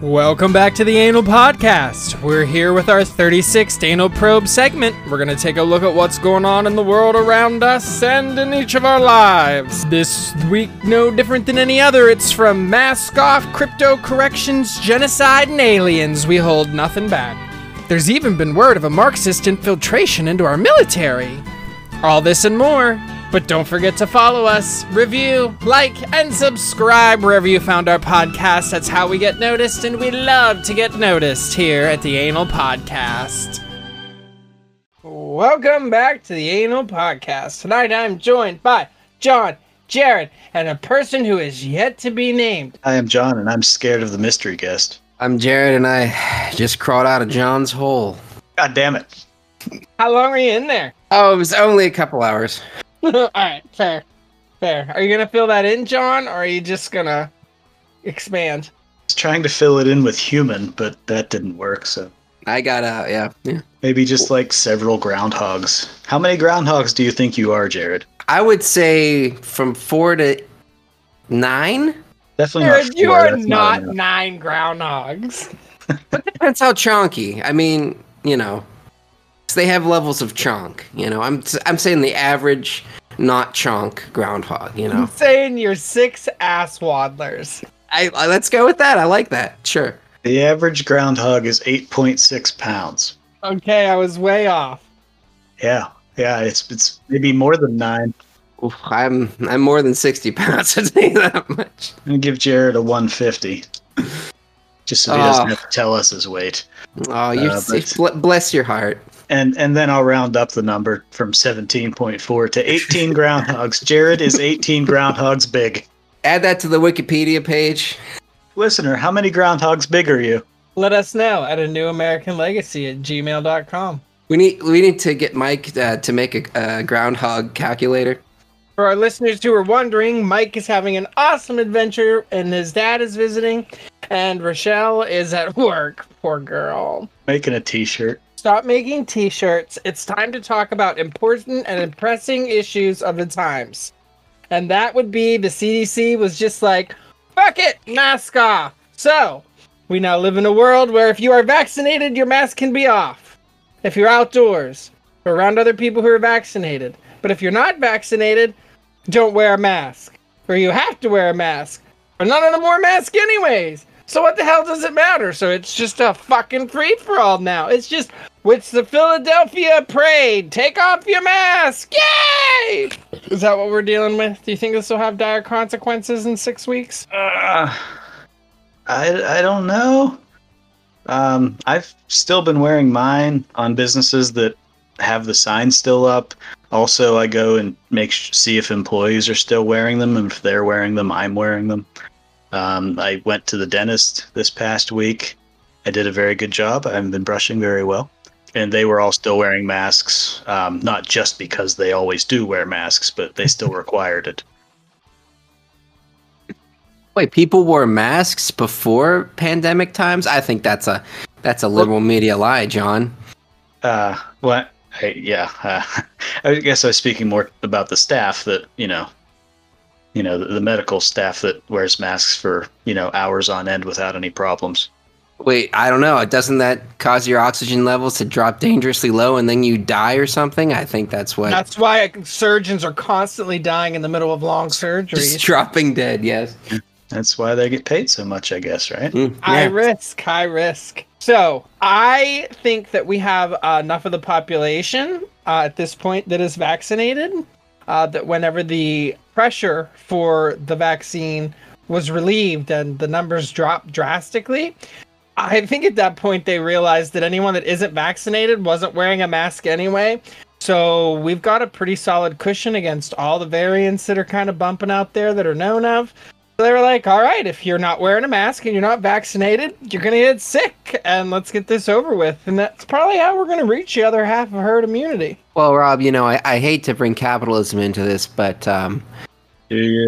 Welcome back to the Anal Podcast. We're here with our 36th Anal Probe segment. We're going to take a look at what's going on in the world around us and in each of our lives. This week, no different than any other, it's from Mask Off, Crypto Corrections, Genocide, and Aliens. We hold nothing back. There's even been word of a Marxist infiltration into our military. All this and more. But don't forget to follow us, review, like, and subscribe wherever you found our podcast. That's how we get noticed, and we love to get noticed here at the Anal Podcast. Welcome back to the Anal Podcast. Tonight I'm joined by John, Jared, and a person who is yet to be named. I am John, and I'm scared of the mystery guest. I'm Jared, and I just crawled out of John's hole. God damn it. How long were you in there? Oh, it was only a couple hours. Alright, fair. Are you gonna fill that in, John, or are you just gonna expand? I was trying to fill it in with human, but that didn't work, so. I got out, yeah. Maybe just like several groundhogs. How many groundhogs do you think you are, Jared? I would say from 4 to 9. Definitely Jared, not you 4, are that's not enough. 9 groundhogs. But depends how chonky. I mean, you know, they have levels of chonk. You know, I'm saying the average, not chonk groundhog. You know, I'm saying you're 6 ass waddlers. I let's go with that. I like that. Sure. The average groundhog is 8.6 pounds. Okay, I was way off. Yeah, it's maybe more than 9. Oof, I'm more than 60 pounds. I'll tell you that much. I'm gonna give Jared a 150. Just so he doesn't have to tell us his weight. Oh, bless your heart. And then I'll round up the number from 17.4 to 18 groundhogs. Jared is 18 groundhogs big. Add that to the Wikipedia page. Listener, how many groundhogs big are you? Let us know at anewamericanlegacy@gmail.com. We need to get Mike to make a groundhog calculator. For our listeners who are wondering, Mike is having an awesome adventure and his dad is visiting, and Rochelle is at work. Poor girl. Making a t-shirt. Stop making t-shirts. It's time to talk about important and pressing issues of the times. And that would be the CDC was just like, fuck it, mask off. So, we now live in a world where if you are vaccinated, your mask can be off. If you're outdoors or around other people who are vaccinated. But if you're not vaccinated, don't wear a mask. Or you have to wear a mask. Or none of them wear masks anyways. So what the hell does it matter? So it's just a fucking free-for-all now. It's just, what's the Philadelphia parade? Take off your mask! Yay! Is that what we're dealing with? Do you think this will have dire consequences in 6 weeks? I don't know. I've still been wearing mine on businesses that have the sign still up. Also, I go and see if employees are still wearing them, and if they're wearing them, I'm wearing them. I went to the dentist this past week. I did a very good job. I haven't been brushing very well. And they were all still wearing masks, not just because they always do wear masks, but they still required it. Wait, people wore masks before pandemic times? I think that's a liberal media lie, John. What? I guess I was speaking more about the staff that, the medical staff that wears masks for, hours on end without any problems. Wait, I don't know. Doesn't that cause your oxygen levels to drop dangerously low and then you die or something? I think that's what... That's why surgeons are constantly dying in the middle of long surgeries. Just dropping dead, yes. That's why they get paid so much, I guess, right? Yeah. High risk. So, I think that we have enough of the population at this point that is vaccinated, that whenever the pressure for the vaccine was relieved and the numbers dropped drastically, I think at that point they realized that anyone that isn't vaccinated wasn't wearing a mask anyway. So we've got a pretty solid cushion against all the variants that are kind of bumping out there that are known of. So they were like, all right, if you're not wearing a mask and you're not vaccinated, you're going to get sick, and let's get this over with. And that's probably how we're going to reach the other half of herd immunity. Well, Rob, I hate to bring capitalism into this, but... Do you?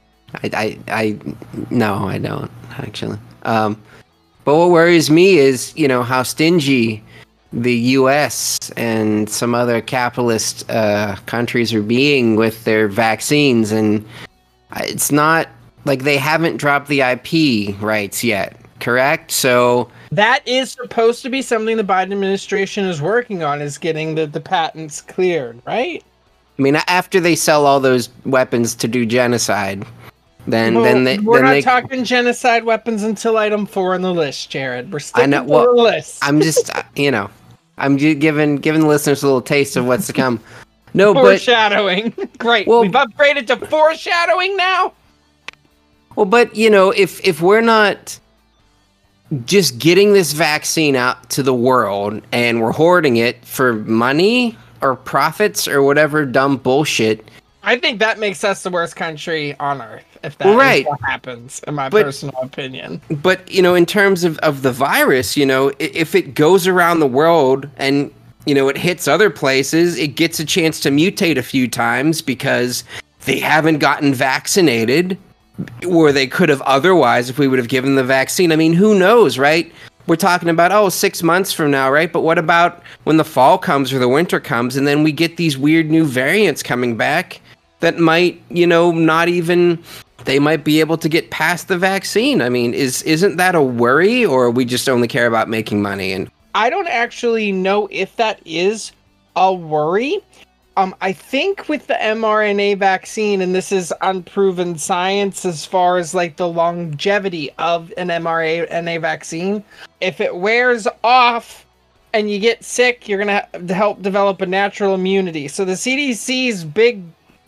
No, I don't, actually. But what worries me is, how stingy the U.S. and some other capitalist countries are being with their vaccines, and it's not like they haven't dropped the IP rights yet, correct? So that is supposed to be something the Biden administration is working on, is getting the patents cleared, right? I mean, after they sell all those weapons to do genocide, we're not talking genocide weapons until item 4 on the list, Jared. We're sticking to the list. I'm just, I'm giving the listeners a little taste of what's to come. No, foreshadowing. Great. Well, we've upgraded to foreshadowing now. Well, but if we're not just getting this vaccine out to the world and we're hoarding it for money or profits or whatever dumb bullshit, I think that makes us the worst country on earth if that is what happens, in my personal opinion. But in terms of the virus, if it goes around the world and it hits other places, it gets a chance to mutate a few times because they haven't gotten vaccinated, or they could have otherwise if we would have given the vaccine. I mean, who knows, right? We're talking about 6 months from now, right? But what about when the fall comes or the winter comes and then we get these weird new variants coming back that might, not even, they might be able to get past the vaccine. I mean, isn't that a worry, or we just only care about making money? And I don't actually know if that is a worry. I think with the mRNA vaccine, and this is unproven science as far as like the longevity of an mRNA vaccine, if it wears off and you get sick, you're going to help develop a natural immunity. So the CDC's big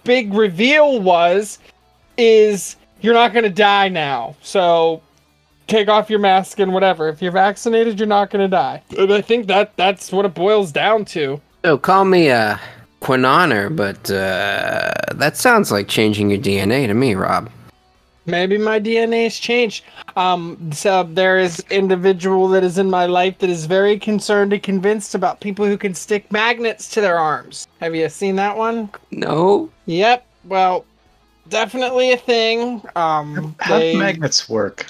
reveal is you're not going to die now. So take off your mask and whatever. If you're vaccinated, you're not going to die. And I think that's what it boils down to. So call me a Quinoner, but that sounds like changing your DNA to me, Rob. Maybe my DNA has changed. So there is individual that is in my life that is very concerned and convinced about people who can stick magnets to their arms. Have you seen that one? No. Yep. Well, definitely a thing. How do magnets work?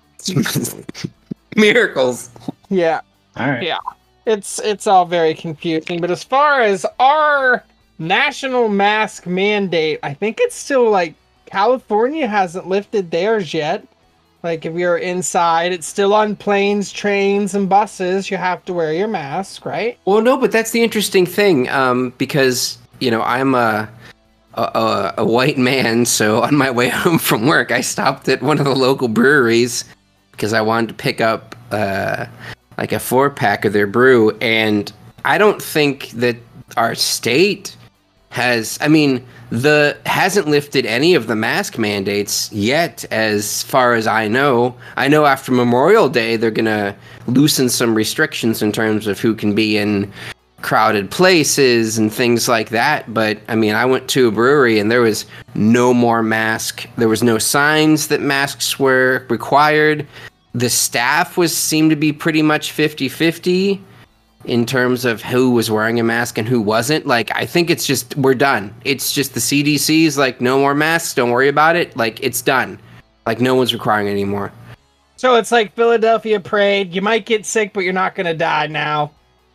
Miracles. Yeah. All right. Yeah. It's all very confusing. But as far as our national mask mandate, I think it's still like California hasn't lifted theirs yet. Like if you're inside, it's still on planes, trains, and buses. You have to wear your mask, right? Well, no, but that's the interesting thing, because I'm a white man, so on my way home from work, I stopped at one of the local breweries because I wanted to pick up like a 4-pack of their brew, and I don't think that our state hasn't lifted any of the mask mandates yet, as far as I know. I know after Memorial Day, they're going to loosen some restrictions in terms of who can be in crowded places and things like that. But I mean, I went to a brewery and there was no more mask. There was no signs that masks were required. The staff seemed to be pretty much 50-50 in terms of who was wearing a mask and who wasn't. Like, I think it's just, we're done. It's just the CDC's like, no more masks, don't worry about it. Like, it's done. Like, no one's requiring it anymore. So it's like Philadelphia Parade. You might get sick, but you're not going to die now.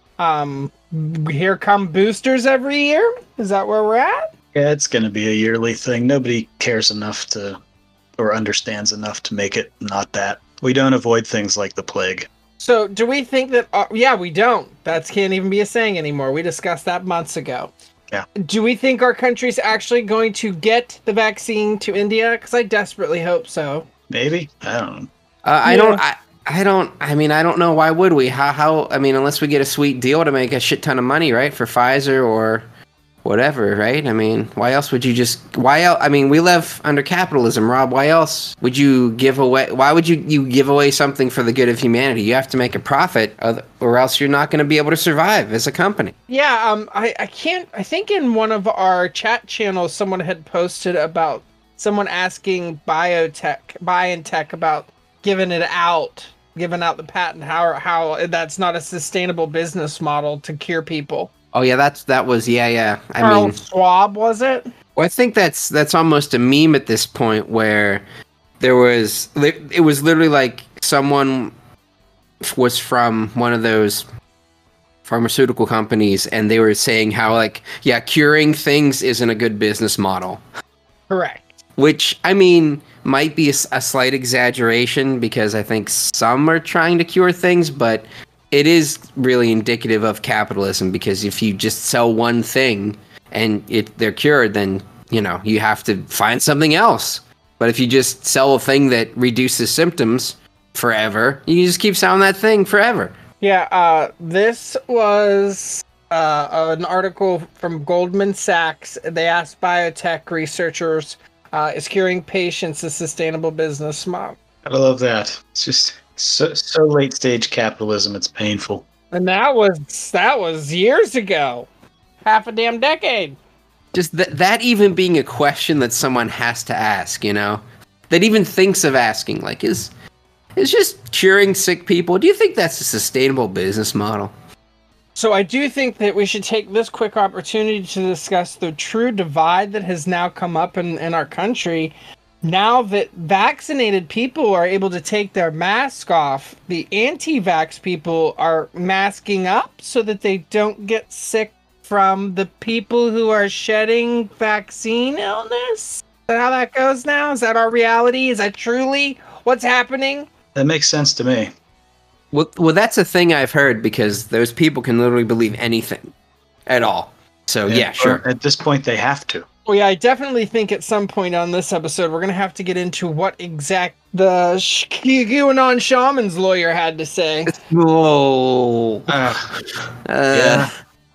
Here come boosters every year? Is that where we're at? Yeah, it's going to be a yearly thing. Nobody cares enough or understands enough to make it not that. We don't avoid things like the plague. So do we think that... yeah, we don't. That can't even be a saying anymore. We discussed that months ago. Yeah. Do we think our country's actually going to get the vaccine to India? Because I desperately hope so. Maybe. I don't know. I don't know. Why would we? Unless we get a sweet deal to make a shit ton of money, right? For Pfizer or whatever, right? I mean, why else would you we live under capitalism, Rob. Why else would you give away? Why would you give away something for the good of humanity? You have to make a profit, or else you're not going to be able to survive as a company. Yeah, I think in one of our chat channels, someone had posted about someone asking BioNTech about giving out the patent, how that's not a sustainable business model to cure people. Oh yeah, that was yeah. Carl Schwab, was it? Well, I think that's almost a meme at this point, where it was literally like someone was from one of those pharmaceutical companies, and they were saying how curing things isn't a good business model. Correct. which, I mean, might be a slight exaggeration because I think some are trying to cure things, but it is really indicative of capitalism because if you just sell one thing and they're cured, then, you have to find something else. But if you just sell a thing that reduces symptoms forever, you can just keep selling that thing forever. Yeah, this was an article from Goldman Sachs. They asked biotech researchers, is curing patients a sustainable business model? I love that. It's just so late stage capitalism. It's painful. And that was years ago, half a damn decade. Just that even being a question that someone has to ask, that even thinks of asking, like, is just curing sick people, do you think that's a sustainable business model? So I do think that we should take this quick opportunity to discuss the true divide that has now come up in our country. Now that vaccinated people are able to take their mask off, the anti-vax people are masking up so that they don't get sick from the people who are shedding vaccine illness? Is that how that goes now? Is that our reality? Is that truly what's happening? That makes sense to me. Well, that's a thing I've heard because those people can literally believe anything at all. So, yeah, sure. At this point, they have to. Well, yeah, I definitely think at some point on this episode, we're going to have to get into what exact the QAnon shaman's lawyer had to say. Oh. Yeah.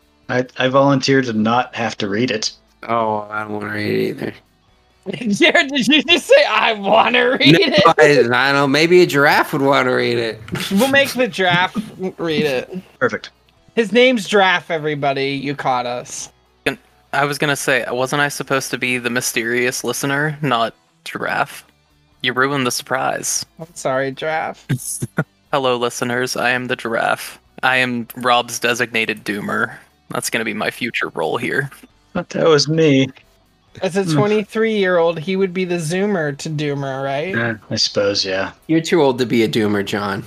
I volunteer to not have to read it. Oh, I don't want to read it either. Jared, did you just say, I want to read it? I don't know. Maybe a giraffe would want to read it. We'll make the giraffe read it. Perfect. His name's Giraffe, everybody. You caught us. I was going to say, wasn't I supposed to be the mysterious listener, not Giraffe? You ruined the surprise. I'm sorry, Giraffe. Hello, listeners. I am the Giraffe. I am Rob's designated doomer. That's going to be my future role here. But that was me. As a 23-year-old, he would be the Zoomer to Doomer, right? I suppose, yeah. You're too old to be a doomer, John.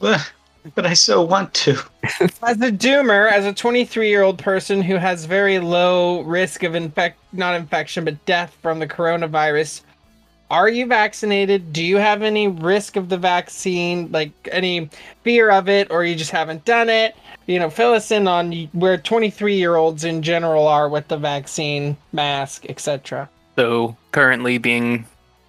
But I so want to. As a Doomer, as a 23-year-old person who has very low risk of not infection, but death from the coronavirus, are you vaccinated? Do you have any risk of the vaccine, like any fear of it, or you just haven't done it? Fill us in on where 23-year-olds in general are with the vaccine, mask, etc. So currently being,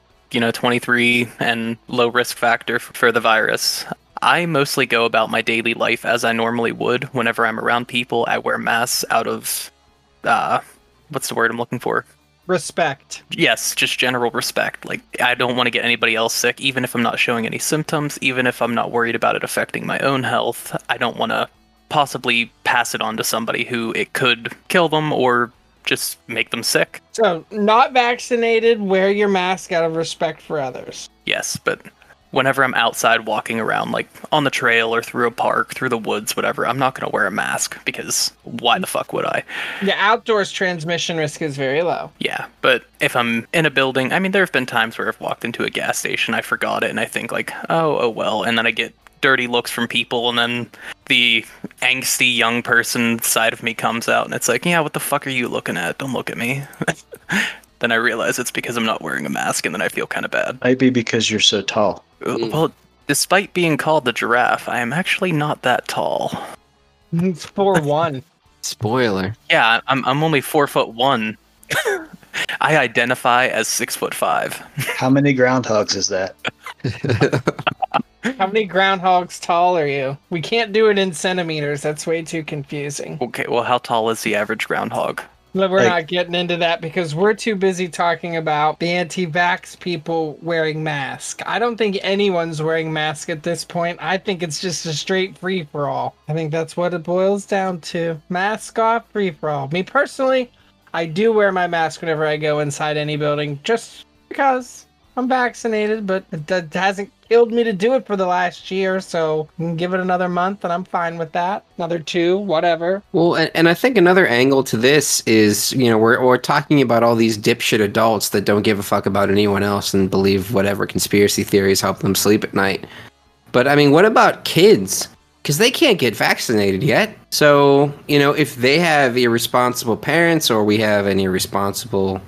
23 and low risk factor for the virus, I mostly go about my daily life as I normally would. Whenever I'm around people, I wear masks out of, what's the word I'm looking for? Respect. Yes, just general respect. Like, I don't want to get anybody else sick, even if I'm not showing any symptoms, even if I'm not worried about it affecting my own health. I don't want to possibly pass it on to somebody who it could kill them or just make them sick. So, not vaccinated, wear your mask out of respect for others. Yes, but whenever I'm outside walking around, like on the trail or through a park, through the woods, whatever, I'm not going to wear a mask because why the fuck would I? Yeah, outdoors transmission risk is very low. Yeah, but if I'm in a building, I mean, there have been times where I've walked into a gas station, I forgot it, and I think like, oh well, and then I get dirty looks from people, and then the angsty young person side of me comes out, and it's like, yeah, what the fuck are you looking at? Don't look at me. Then I realize it's because I'm not wearing a mask, and then I feel kind of bad. Might be because you're so tall. Well, despite being called the Giraffe, I am actually not that tall. It's 4'1". Spoiler. Yeah, I'm only 4'1". I identify as 6'5". How many groundhogs is that? How many groundhogs tall are you? We can't do it in centimeters. That's way too confusing. Okay, well, how tall is the average groundhog? No, we're not getting into that because we're too busy talking about the anti-vax people wearing masks. I don't think anyone's wearing masks at this point. I think it's just a straight free-for-all. I think that's what it boils down to. Mask off, free-for-all. Me personally, I do wear my mask whenever I go inside any building just because I'm vaccinated, but it hasn't killed me to do it for the last year, so I can give it another month and I'm fine with that. Another 2, whatever. Well, and I think another angle to this is, we're talking about all these dipshit adults that don't give a fuck about anyone else and believe whatever conspiracy theories help them sleep at night. But I mean, what about kids? Because they can't get vaccinated yet. So, if they have irresponsible parents or we have an irresponsible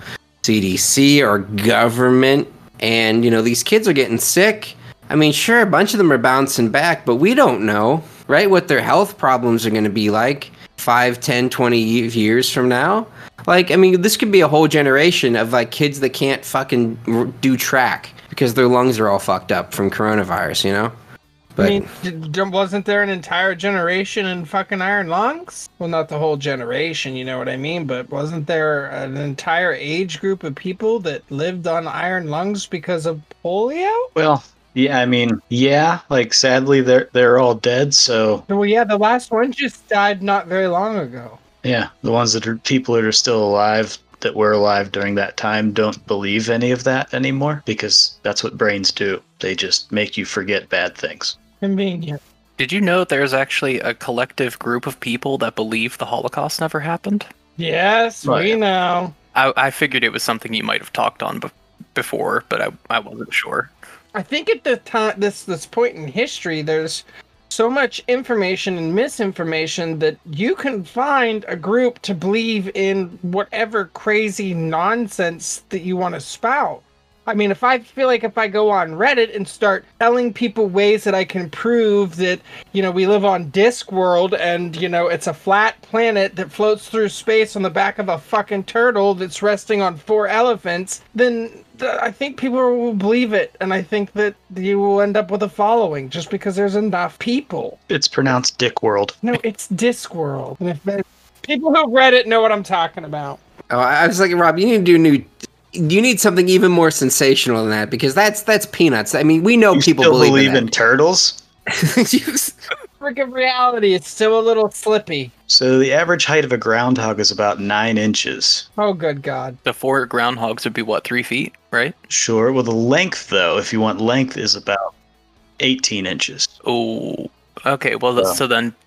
CDC or government. And, these kids are getting sick. I mean, sure, a bunch of them are bouncing back, but we don't know, right, what their health problems are going to be like 5, 10, 20 years from now. Like, I mean, this could be a whole generation of, like, kids that can't fucking do track because their lungs are all fucked up from coronavirus, But, I mean, wasn't there an entire generation in fucking iron lungs? Well, not the whole generation, you know what I mean? But wasn't there an entire age group of people that lived on iron lungs because of polio? Well, yeah, I mean, yeah, like sadly they're all dead, so Well, yeah, the last one just died not very long ago. yeah, the ones that are people that are still alive that were alive during that time don't believe any of that anymore because that's what brains do. They just make you forget bad things. Convenient. Did you know there's actually a collective group of people that believe the Holocaust never happened? Yes, Right. we know. I figured it was something you might have talked on before, but I wasn't sure. I think at the time, this point in history, there's so much information and misinformation that you can find a group to believe in whatever crazy nonsense that you want to spout. I mean, if I feel like if I go on Reddit and start telling people ways that I can prove that, we live on Discworld and, it's a flat planet that floats through space on the back of a fucking turtle that's resting on 4 elephants, then I think people will believe it. And I think that you will end up with a following just because there's enough people. It's pronounced Dick World. No, it's Discworld. And if people who read it know what I'm talking about. oh, I was like, Rob, you need to do you need something even more sensational than that because that's peanuts. I mean, we know You people still believe in turtles? Freaking reality, it's still a little slippy. So the average height of a groundhog is about 9 inches. Oh, good God. The 4 groundhogs would be what, 3 feet, right? Sure. Well, the length, though, if you want length, is about 18 inches. Oh, okay. Well, Well. so then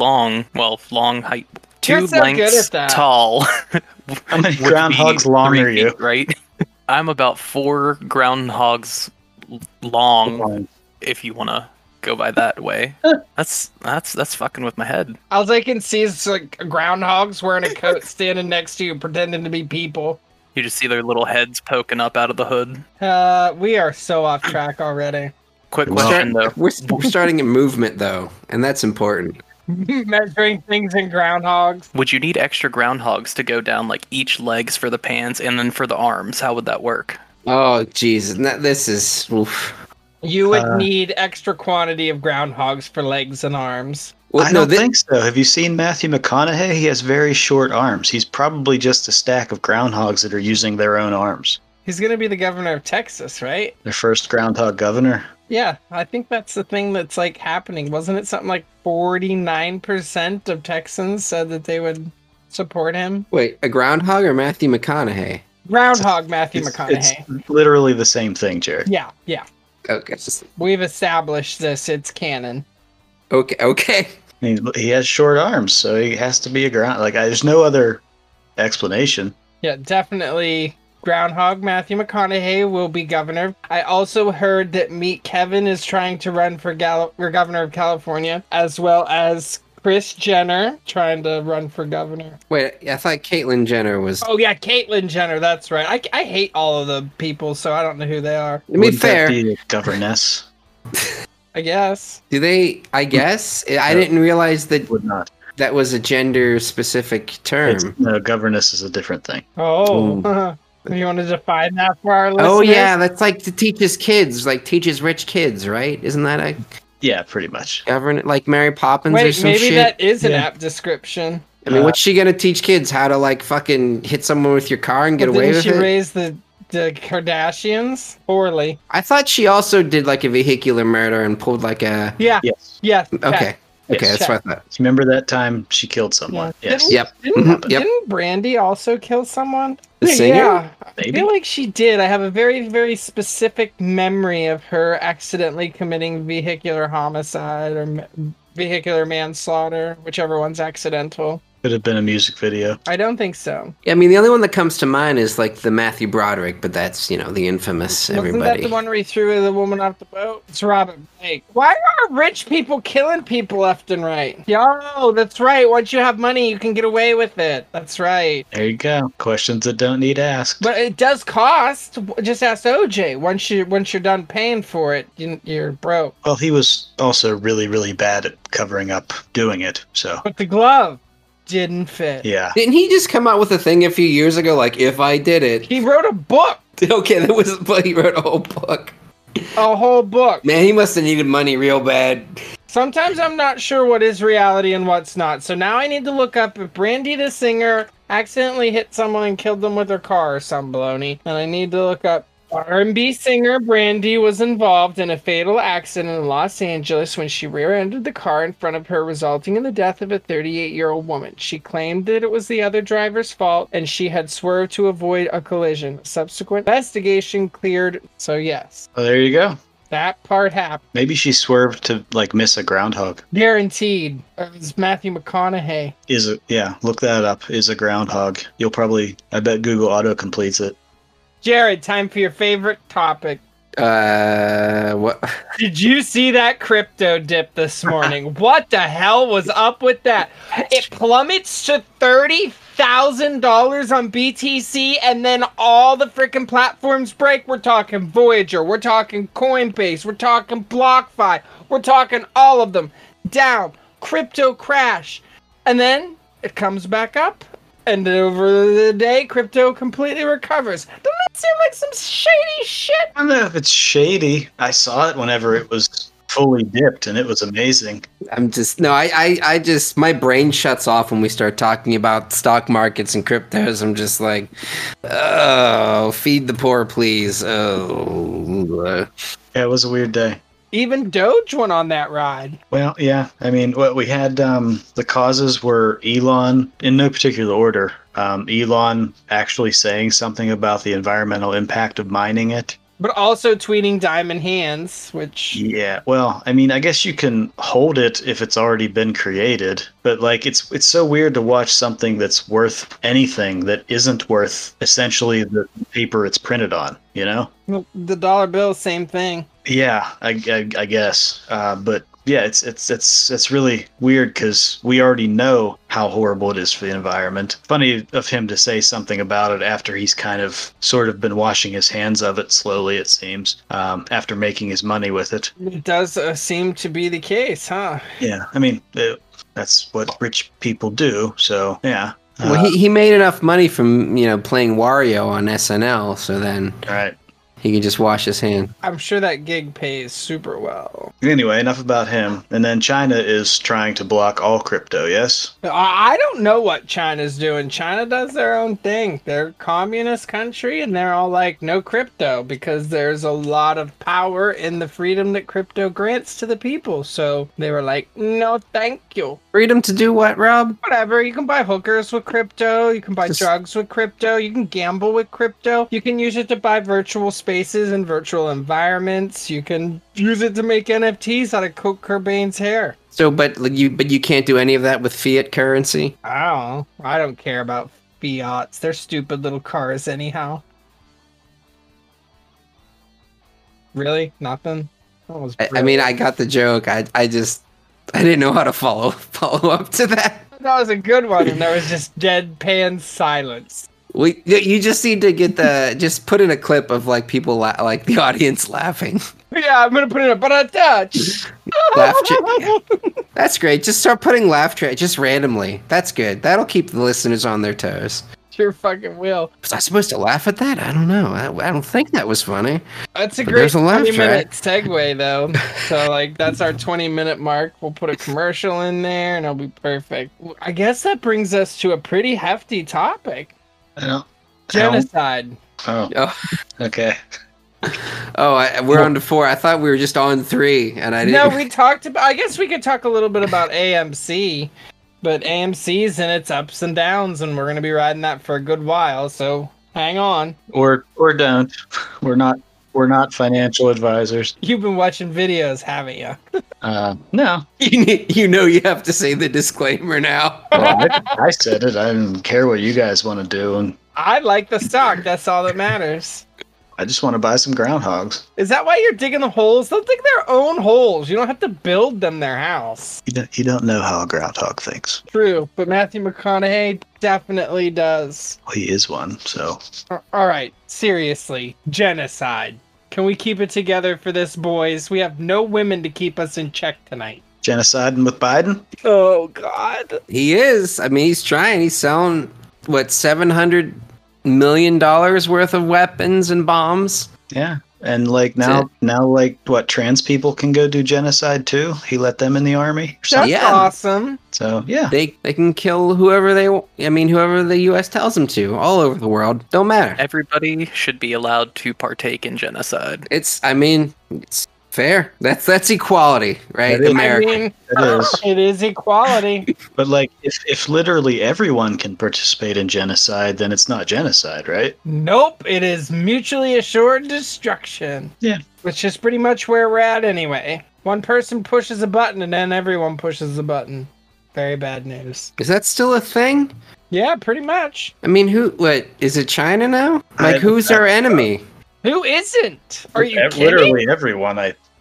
long height, 2 You're so good lengths at that. tall. How many would groundhogs be long 3 are you? feet, right? I'm about 4 groundhogs long, if you want to go by that way. That's fucking with my head. All I can see is like groundhogs wearing a coat standing next to you pretending to be people. You just see their little heads poking up out of the hood. We are so off track already. Quick Well, question though. we're starting a movement though, and that's important. Measuring things in groundhogs. Would you need extra groundhogs to go down like each legs for the pants and then for the arms? How would that work? Oh, Jesus, this is. Oof. You would need extra quantity of groundhogs for legs and arms. Well, I don't think so. Have you seen Matthew McConaughey? He has very short arms. He's probably just a stack of groundhogs that are using their own arms. He's going to be the governor of Texas, right? Their first groundhog governor. Yeah, I think that's the thing that's like happening. Wasn't it something like 49% of Texans said that they would support him? Wait, a groundhog or Matthew McConaughey? Groundhog Matthew It's McConaughey. literally the same thing, Jared. Yeah. Okay, We've established this. It's canon. okay. He has short arms, so he has to be a ground. There's no other explanation. Yeah, definitely. Groundhog Matthew McConaughey will be governor. I also heard that Meet Kevin is trying to run for governor of California, as well as Kris Jenner trying to run for governor. Wait, I thought Caitlyn Jenner was. Oh yeah, Caitlyn Jenner. That's right. I hate all of the people, so I don't know who they are. To be Wouldn't that fair, be a governess? I guess. do they? I guess I didn't realize that Would not. that was a gender-specific term. No, governess is a different thing. Oh, you want to define that for our listeners? Oh yeah, that's like to teaches kids, like teaches rich kids, right? Isn't that a Yeah, pretty much. government like Mary Poppins or Wait, some maybe shit? that is an Yeah. app description. I mean, what's she gonna teach kids? How to like fucking hit someone with your car and get Well, away didn't with she it? raise the Kardashians poorly? I thought she also did like a vehicular murder and pulled like a. Yeah. Yes. Yes. Okay, okay, Yes. that's what I thought. Remember that time she killed someone? Yeah. Yes. Yep. Didn't, Yep. didn't Brandy also kill someone? The singer? Yeah. I Maybe. feel like she did. I have a very, very specific memory of her accidentally committing vehicular homicide or vehicular manslaughter, whichever one's accidental. Could have been a music video. I don't think so. Yeah, I mean, the only one that comes to mind is like the Matthew Broderick, but that's, the infamous Wasn't everybody. that the one where he threw the woman off the boat? It's Robert Blake. Why are rich people killing people left and right? Yo, that's right. Once you have money, you can get away with it. That's right. There you go. Questions that don't need asked. But it does cost. Just ask OJ. Once you're done paying for it, you're broke. Well, he was also really, really bad at covering up doing it. So, But the glove didn't fit. yeah. Didn't he just come out with a thing a few years ago, like, if I did it? He wrote a book. Okay, but he wrote a whole book. A whole book. Man, he must have needed money real bad. Sometimes I'm not sure what is reality and what's not. So now I need to look up if Brandy the singer accidentally hit someone and killed them with her car or some baloney. And I need to look up R&B singer Brandy was involved in a fatal accident in Los Angeles when she rear-ended the car in front of her, resulting in the death of a 38-year-old woman. She claimed that it was the other driver's fault and she had swerved to avoid a collision. Subsequent investigation cleared, so yes, Well, there you go. that part happened. Maybe she swerved to miss a groundhog. Guaranteed. It was Matthew McConaughey. Look that up. Is a groundhog. I bet Google auto completes it. Jared, time for your favorite topic. What? Did you see that crypto dip this morning? What the hell was up with that? It plummets to $30,000 on BTC and then all the freaking platforms break. We're talking Voyager, we're talking Coinbase, we're talking BlockFi, we're talking all of them. Down, crypto crash. And then it comes back up. And over the day, crypto completely recovers. Doesn't that seem like some shady shit? I don't know if it's shady. I saw it whenever it was fully dipped, and it was amazing. I just, my brain shuts off when we start talking about stock markets and cryptos. I'm just like, oh, feed the poor, please. Oh. Yeah, it was a weird day. Even Doge went on that ride. Well, yeah. I mean, what we had, the causes were Elon, in no particular order. Elon actually saying something about the environmental impact of mining it. But also tweeting Diamond Hands, which... Yeah, well, I mean, I guess you can hold it if it's already been created, but like it's so weird to watch something that's worth anything that isn't worth essentially the paper it's printed on, you know? Well, the dollar bill, same thing. Yeah, I guess, but yeah, it's really weird because we already know how horrible it is for the environment. Funny of him to say something about it after he's kind of sort of been washing his hands of it slowly, it seems, after making his money with it. It does seem to be the case, huh? Yeah, I mean, that's what rich people do, so yeah. Well, he made enough money from, playing Wario on SNL, so then Right. he could just wash his hand. I'm sure that gig pays super well. Anyway, enough about him. And then China is trying to block all crypto, yes? I don't know what China's doing. China does their own thing. They're a communist country, and they're all like, no crypto, because there's a lot of power in the freedom that crypto grants to the people. So they were like, no, thank you. Freedom to do what, Rob? Whatever. You can buy hookers with crypto. You can buy drugs with crypto. You can gamble with crypto. You can use it to buy virtual spaces and virtual environments. You can use it to make NFTs out of Kurt Cobain's hair. So, but you can't do any of that with fiat currency? I don't know. I don't care about fiats. They're stupid little cars anyhow. Really? Nothing? That was I mean, I got the joke. I didn't know how to follow up to that. That was a good one, and there was just deadpan silence. You just need to get just put in a clip of like people like the audience laughing. Yeah, I'm gonna put in a touch. Yeah. That's great. Just start putting laugh track just randomly. That's good. That'll keep the listeners on their toes. Sure fucking will. Was I supposed to laugh at that? I don't know. I don't think that was funny. That's a But great there's a laugh 20-minute segue, though. So, like, that's our 20-minute mark. We'll put a commercial in there, and it'll be perfect. I guess that brings us to a pretty hefty topic. Genocide. Oh, okay. Oh, we're on to 4. I thought we were just on 3, and I didn't. No, we talked about... I guess we could talk a little bit about AMC. But AMC's in its ups and downs, and we're going to be riding that for a good while, so hang on. Or don't. We're not We're not financial advisors. You've been watching videos, haven't you? No. You have to say the disclaimer now. Well, I said it. I don't care what you guys want to do, and I like the stock. That's all that matters. I just want to buy some groundhogs. Is that why you're digging the holes? They'll dig their own holes. You don't have to build them their house. You don't know how a groundhog thinks. True, but Matthew McConaughey definitely does. Well, he is one, so. All right, seriously, genocide. Can we keep it together for this, boys? We have no women to keep us in check tonight. Genociding with Biden? Oh, God. He is. I mean, he's trying. He's selling, what, $700 million worth of weapons and bombs? Yeah. And like now, what, trans people can go do genocide too? He let them in the army? That's Yeah. awesome. So, yeah. They can kill whoever whoever the U.S. tells them to, all over the world. Don't matter. Everybody should be allowed to partake in genocide. It's fair. That's equality, right? That is. America. I mean, It is. it is equality. But like, if literally everyone can participate in genocide, then it's not genocide, right? Nope, it is mutually assured destruction. Yeah. Which is pretty much where we're at anyway. One person pushes a button and then everyone pushes the button. Very bad news. Is that still a thing? Yeah, pretty much. I mean, what is it? China now? Like, who's our enemy? Who isn't? Are you kidding? Literally everyone.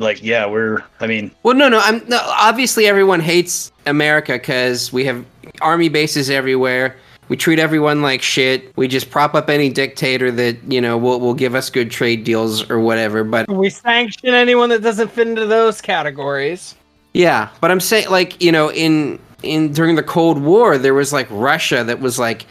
Well, no. Obviously, everyone hates America because we have army bases everywhere. We treat everyone like shit. We just prop up any dictator that will give us good trade deals or whatever. But We sanction anyone that doesn't fit into those categories. yeah, but I'm saying, like, in during the Cold War, there was like Russia that was like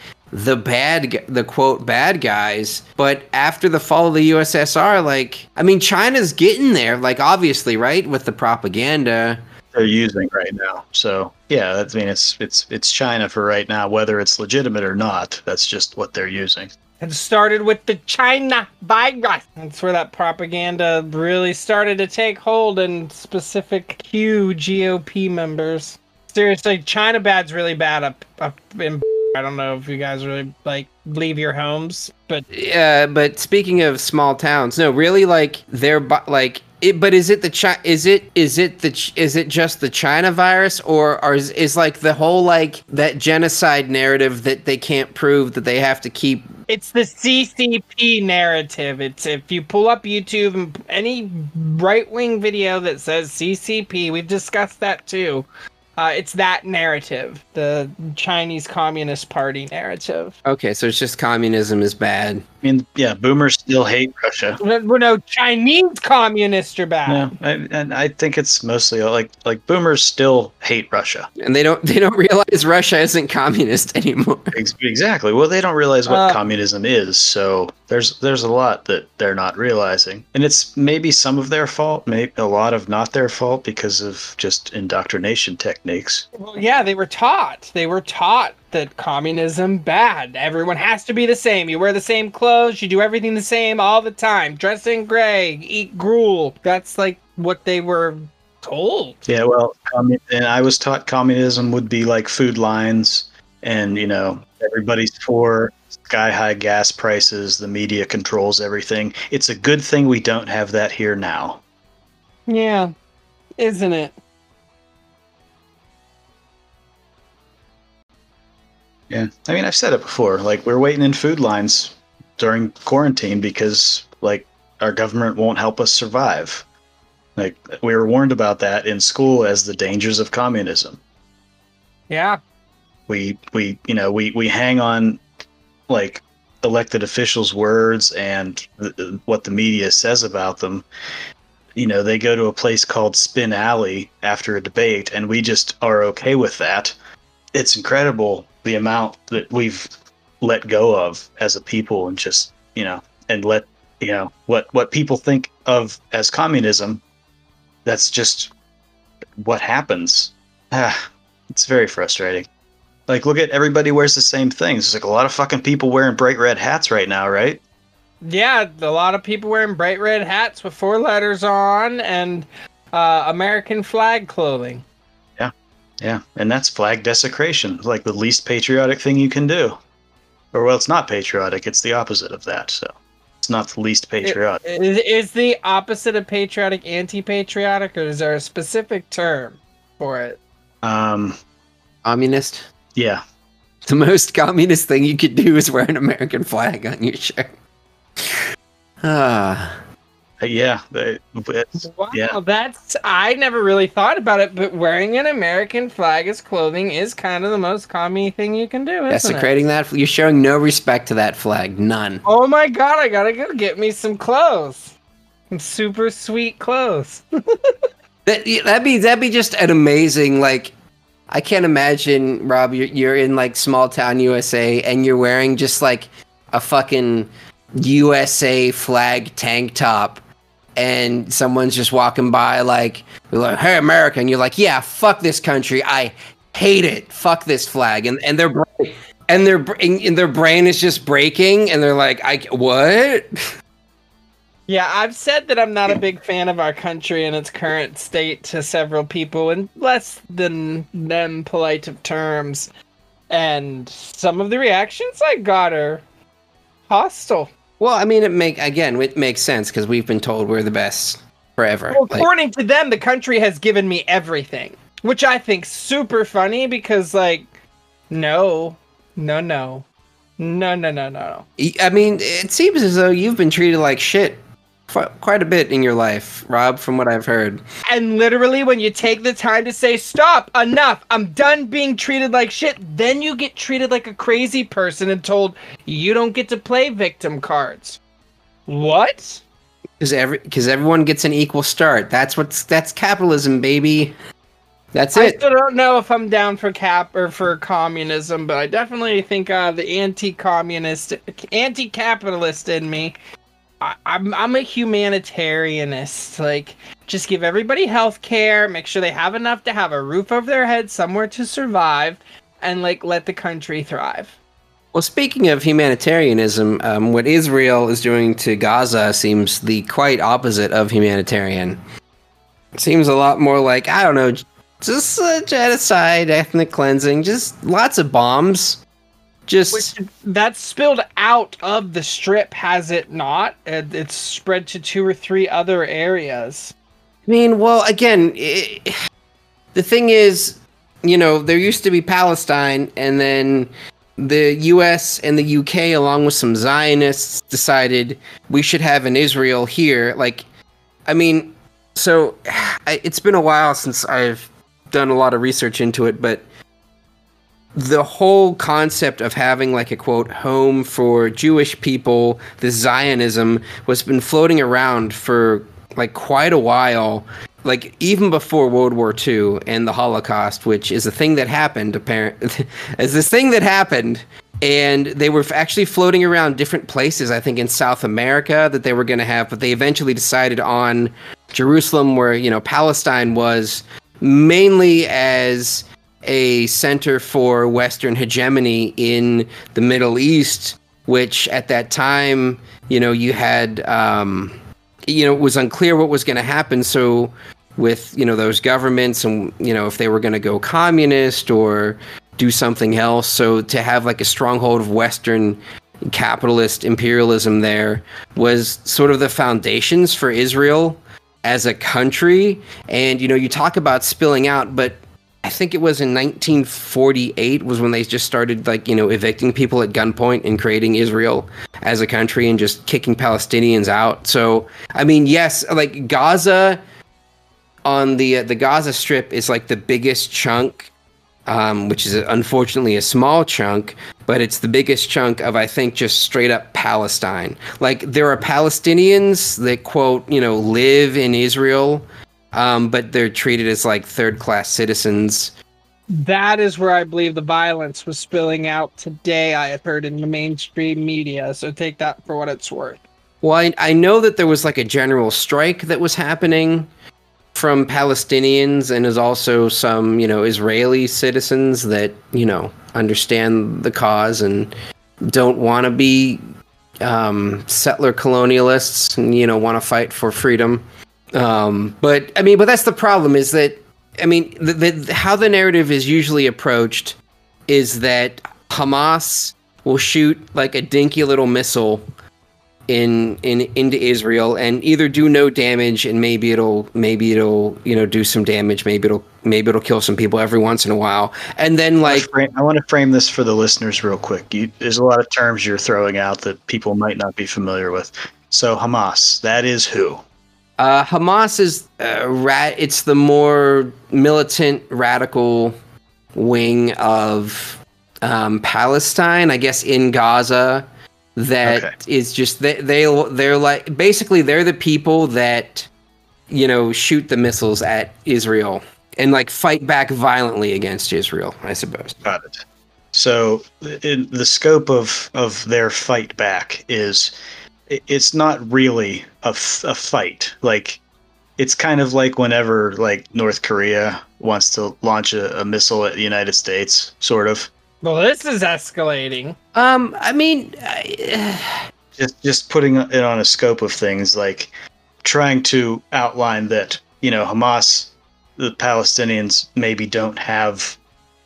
the quote bad guys, but after the fall of the USSR, like, I mean, China's getting there, like, obviously, right, with the propaganda they're using right now. So yeah, I mean, it's China for right now, whether it's legitimate or not. That's just what they're using. It started with the China virus. That's where that propaganda really started to take hold in specific Q GOP members. Seriously, China bad's really bad up in. I don't know if you guys really like leave your homes, but but speaking of small towns, no, really, like, they're like it. But is it is it just the China virus, or is like the whole, like, that genocide narrative that they can't prove, that they have to keep? it's the CCP narrative. It's if you pull up YouTube and any right-wing video that says CCP, we've discussed that too. It's that narrative, the Chinese Communist Party narrative. Okay, so it's just communism is bad. I mean, yeah, boomers still hate Russia. No, Chinese communists are bad. Yeah, and I think it's mostly like boomers still hate Russia. And they don't realize Russia isn't communist anymore. Exactly. Well, they don't realize what communism is, so there's a lot that they're not realizing, and it's maybe some of their fault, maybe a lot of not their fault because of just indoctrination techniques. Well, yeah, they were taught that communism bad. Everyone has to be the same. You wear the same clothes. You do everything the same all the time. Dress in gray. Eat gruel. That's like what they were told. Yeah, well, and I was taught communism would be like food lines, and everybody's for sky-high gas prices. The media controls everything. It's a good thing we don't have that here now. Yeah, isn't it? Yeah, I mean, I've said it before. Like, we're waiting in food lines during quarantine because, like, our government won't help us survive. Like, we were warned about that in school as the dangers of communism. Yeah. We hang on, like, elected officials' words and what the media says about them. They go to a place called Spin Alley after a debate, and we just are okay with that. It's incredible the amount that we've let go of as a people, and just, and let, what people think of as communism. That's just what happens. It's very frustrating. Like, look at everybody wears the same things. There's like a lot of fucking people wearing bright red hats right now, right? Yeah, a lot of people wearing bright red hats with 4 letters on and American flag clothing. Yeah, and that's flag desecration, like the least patriotic thing you can do. Or, well, it's not patriotic, it's the opposite of that, so. It's not the least patriotic. Is the opposite of patriotic anti-patriotic, or is there a specific term for it? Communist. Yeah. The most communist thing you could do is wear an American flag on your shirt. Yeah. Wow, Yeah. that's I never really thought about it, but wearing an American flag as clothing is kind of the most commie thing you can do, isn't it? Desecrating that, you're showing no respect to that flag. None. Oh my god, I gotta go get me some clothes. Some super sweet clothes. That'd be just an amazing, like, I can't imagine, Rob, you're in like small town USA and you're wearing just like a fucking USA flag tank top, and someone's just walking by like, hey America, and you're like, yeah, fuck this country, I hate it, fuck this flag, and their brain is just breaking, and they're like, what? Yeah, I've said that I'm not a big fan of our country in its current state to several people in less than them polite of terms, and some of the reactions I got are hostile. Well, I mean, it makes sense because we've been told we're the best forever. Well, according to them, the country has given me everything, which I think super funny because, like, no. I mean, it seems as though you've been treated like shit quite a bit in your life, Rob, from what I've heard. And literally, when you take the time to say, stop, enough, I'm done being treated like shit, then you get treated like a crazy person and told you don't get to play victim cards. What? Because everyone gets an equal start. That's capitalism, baby. That's I it. still don't know if I'm down for for communism, but I definitely think the anti-capitalist in me. I'm a humanitarianist. Like, just give everybody health care, make sure they have enough to have a roof over their head, somewhere to survive, and like let the country thrive. Well, speaking of humanitarianism, what Israel is doing to Gaza seems the quite opposite of humanitarian. It seems a lot more like, I don't know, just genocide, ethnic cleansing, just lots of bombs. Which, that's spilled out of the strip, has it not? It's spread to 2 or 3 other areas. I mean, well, again, the thing is, there used to be Palestine, and then the US and the UK, along with some Zionists, decided we should have an Israel here. Like, I mean, so it's been a while since I've done a lot of research into it, but the whole concept of having like a quote home for Jewish people, this Zionism, was been floating around for like quite a while, like even before World War II and the Holocaust, which is a thing that happened and they were actually floating around different places, I think in South America, that they were going to have, but they eventually decided on Jerusalem, where Palestine was, mainly as a center for Western hegemony in the Middle East, which at that time, you had, it was unclear what was going to happen. So with, those governments and, if they were going to go communist or do something else. So to have like a stronghold of Western capitalist imperialism there was sort of the foundations for Israel as a country. And, you talk about spilling out, but I think it was in 1948 was when they just started evicting people at gunpoint and creating Israel as a country and just kicking Palestinians out. So, I mean, yes, like Gaza on the Gaza Strip is like the biggest chunk, which is unfortunately a small chunk, but it's the biggest chunk of, I think, just straight up Palestine. Like there are Palestinians that quote, live in Israel, but they're treated as like third-class citizens. That is where I believe the violence was spilling out today, I have heard in the mainstream media, so take that for what it's worth. Well, I know that there was like a general strike that was happening from Palestinians, and there's also some, Israeli citizens that, understand the cause and don't want to be settler colonialists and, want to fight for freedom. But that's the problem, is that, how the narrative is usually approached is that Hamas will shoot like a dinky little missile into Israel and either do no damage and maybe it'll do some damage, maybe it'll kill some people every once in a while, and then like I want to frame this for the listeners real quick. There's a lot of terms you're throwing out that people might not be familiar with. So Hamas, that is who? Hamas is it's the more militant radical wing of Palestine, I guess, in Gaza. That is just they're like basically they're the people that shoot the missiles at Israel and like fight back violently against Israel, I suppose. Got it. So in the scope of their fight back it's not really a fight. Like it's kind of like whenever like North Korea wants to launch a missile at the United States, sort of. Well, this is escalating. I mean, just putting it on a scope of things, like trying to outline that Hamas, the Palestinians maybe don't have,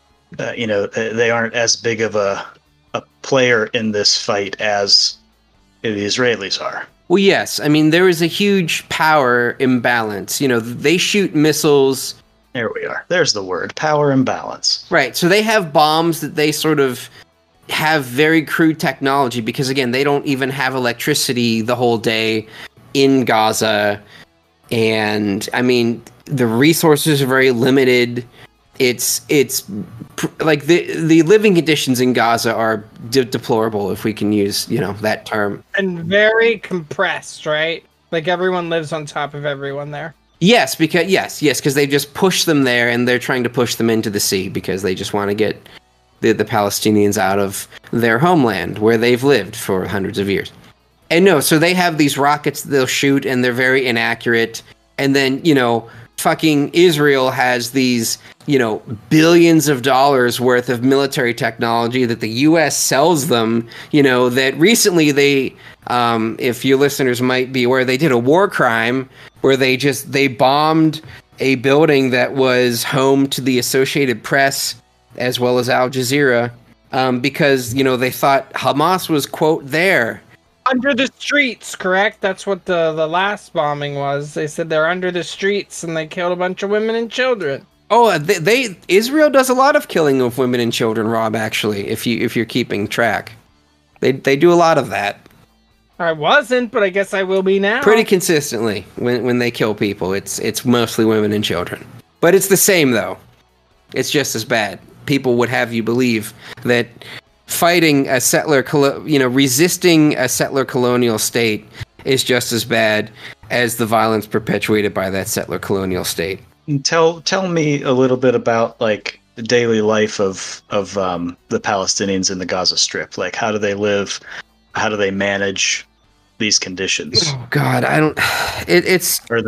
they aren't as big of a player in this fight as the Israelis are. Well, yes. I mean, there is a huge power imbalance. They shoot missiles. There we are. There's the word, power imbalance. Right. So they have bombs that they sort of have very crude technology because, again, they don't even have electricity the whole day in Gaza. And, I mean, the resources are very limited. It's like the living conditions in Gaza are deplorable, if we can use, that term. And very compressed, right? Like everyone lives on top of everyone there. Yes, because they just push them there, and they're trying to push them into the sea because they just want to get the Palestinians out of their homeland where they've lived for hundreds of years. And no, so they have these rockets they'll shoot, and they're very inaccurate. And then, fucking Israel has these, billions of dollars worth of military technology that the U.S. sells them, that recently they, if your listeners might be aware, they did a war crime where they bombed a building that was home to the Associated Press as well as Al Jazeera, because, they thought Hamas was, quote, there. Under the streets, correct? That's what the last bombing was. They said they're under the streets and they killed a bunch of women and children. Oh, Israel does a lot of killing of women and children, Rob, actually, if you're keeping track. They do a lot of that. I wasn't, but I guess I will be now. Pretty consistently when they kill people. It's mostly women and children. But it's the same, though. It's just as bad. People would have you believe that fighting a resisting a settler colonial state is just as bad as the violence perpetuated by that settler colonial state. Tell me a little bit about like the daily life of the Palestinians in the Gaza Strip. Like, how do they live? How do they manage these conditions? Oh God, I don't. It's are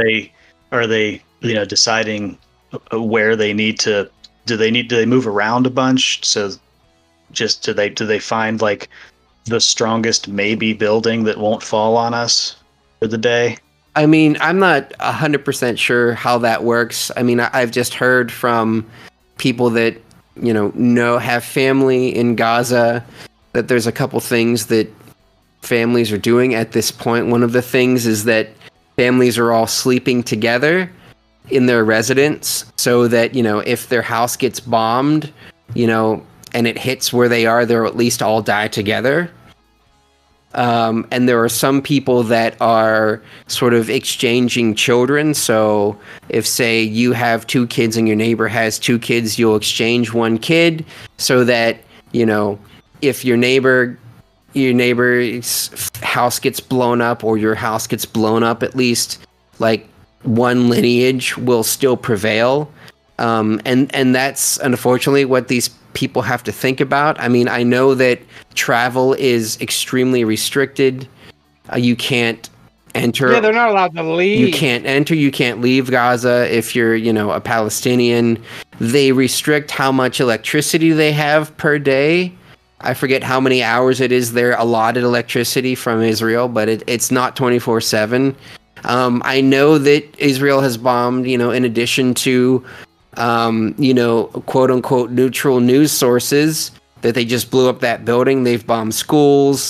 they deciding where they need to? Do they move around a bunch? So just do they find like the strongest maybe building that won't fall on us for the day? I mean, I'm not 100% sure how that works. I mean, I've just heard from people that have family in Gaza that there's a couple things that families are doing at this point. One of the things is that families are all sleeping together in their residence so that, if their house gets bombed, and it hits where they are, they'll at least all die together. And there are some people that are sort of exchanging children. So if, say, you have 2 kids and your neighbor has 2 kids, you'll exchange 1 kid so that, if your neighbor's house gets blown up or your house gets blown up, at least like one lineage will still prevail. And that's unfortunately what these people have to think about. I mean, I know that travel is extremely restricted. You can't enter. Yeah, they're not allowed to leave. You can't enter. You can't leave Gaza if you're, a Palestinian. They restrict how much electricity they have per day. I forget how many hours it is their allotted electricity from Israel, but it's not 24/7. I know that Israel has bombed, in addition to quote unquote neutral news sources, that they just blew up that building. They've bombed schools.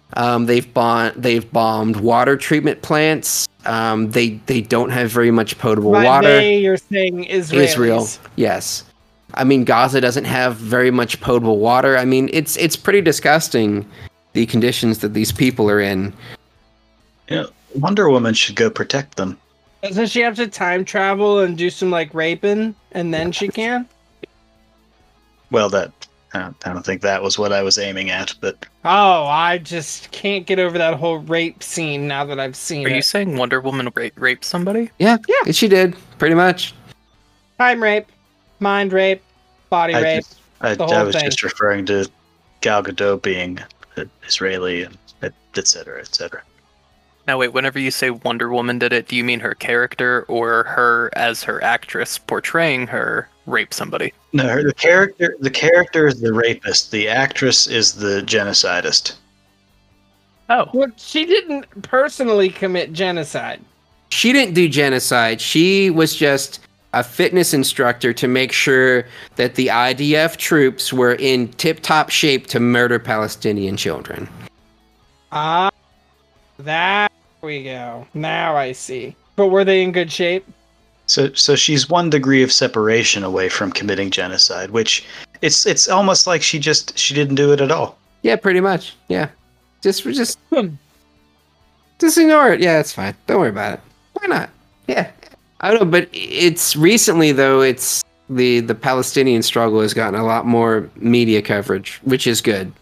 They've bombed water treatment plants. They don't have very much potable By water. they, you're saying Israelis. Israel, yes. I mean, Gaza doesn't have very much potable water. I mean, it's pretty disgusting, the conditions that these people are in. Yeah, Wonder Woman should go protect them. Doesn't she have to time travel and do some like raping, and then she can? Well, I don't think that was what I was aiming at, but Oh, I just can't get over that whole rape scene now that I've seen Are it. you saying Wonder Woman raped somebody? Yeah, she did, pretty much. Time rape, mind rape, body rape. I The whole was thing. just referring to Gal Gadot being Israeli, and et cetera, et cetera. Now wait, whenever you say Wonder Woman did it, do you mean her character or her as her actress portraying her rape somebody? No, the character is the rapist. The actress is the genocidist. Oh. Well, she didn't personally commit genocide. She didn't do genocide. She was just a fitness instructor to make sure that the IDF troops were in tip-top shape to murder Palestinian children. Ah, there we go. Now I see. But were they in good shape? So she's 1 degree of separation away from committing genocide, which it's almost like she didn't do it at all. Yeah, pretty much. Yeah. Just ignore it. Yeah, it's fine. Don't worry about it. Why not? Yeah. I don't know, but it's recently though, it's the Palestinian struggle has gotten a lot more media coverage, which is good.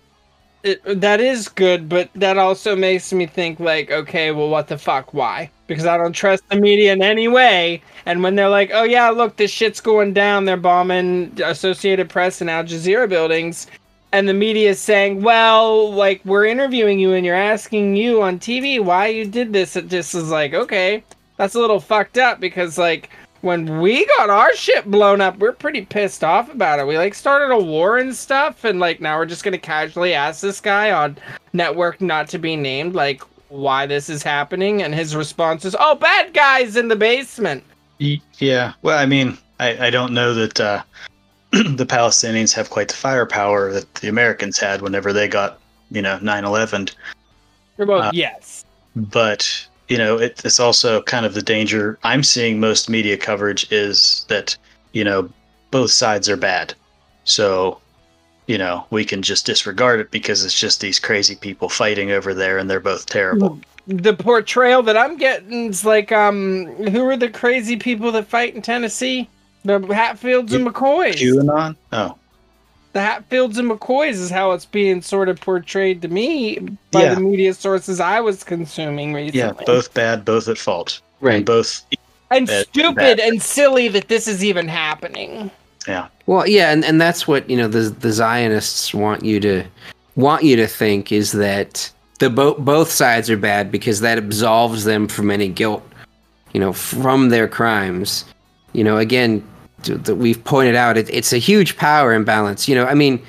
That is good, but that also makes me think like, okay, well, what the fuck? Why? Because I don't trust the media in any way. And when they're like, oh yeah, look, this shit's going down, they're bombing Associated Press and Al Jazeera buildings, and the media is saying, well, like, we're interviewing you and you're asking you on TV why you did this, it just is like, okay, that's a little fucked up, because like, when we got our shit blown up, we're pretty pissed off about it. We like started a war and stuff, and like now we're just gonna casually ask this guy on network not to be named, like, why this is happening, and his response is, "Oh, bad guys in the basement." Yeah. Well, I mean, I don't know that the Palestinians have quite the firepower that the Americans had whenever they got 9/11. Well, yes. But it's also kind of the danger I'm seeing. Most media coverage is that both sides are bad, so we can just disregard it because it's just these crazy people fighting over there and they're both terrible. The portrayal that I'm getting is like, who are the crazy people that fight in Tennessee? The Hatfields and McCoys. QAnon? Oh. The Hatfields and McCoys is how it's being sort of portrayed to me by the media sources I was consuming recently. Yeah, both bad, both at fault. Right. And both And stupid and silly that this is even happening. Yeah. Well, yeah, and that's what the Zionists want you to think, is that both sides are bad because that absolves them from any guilt, from their crimes. Again, that we've pointed out, it's a huge power imbalance. I mean,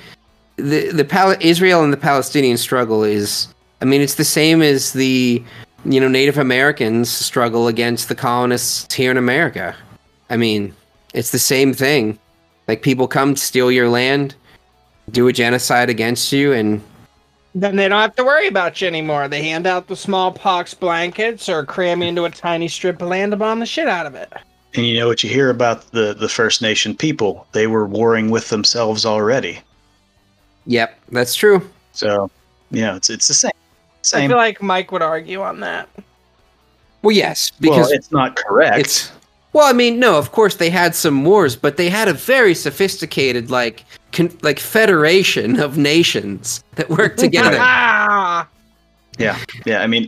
Israel and the Palestinian struggle is, I mean, it's the same as the Native Americans struggle against the colonists here in America. I mean, it's the same thing. Like, people come steal your land, do a genocide against you, and then they don't have to worry about you anymore. They hand out the smallpox blankets or cram you into a tiny strip of land to bomb the shit out of it. And you know what you hear about the First Nation people? They were warring with themselves already. Yep, that's true. So, it's the same. I feel like Mike would argue on that. Well, yes, because it's not correct. Well, I mean, no, of course they had some wars, but they had a very sophisticated, like federation of nations that worked together. Yeah. I mean,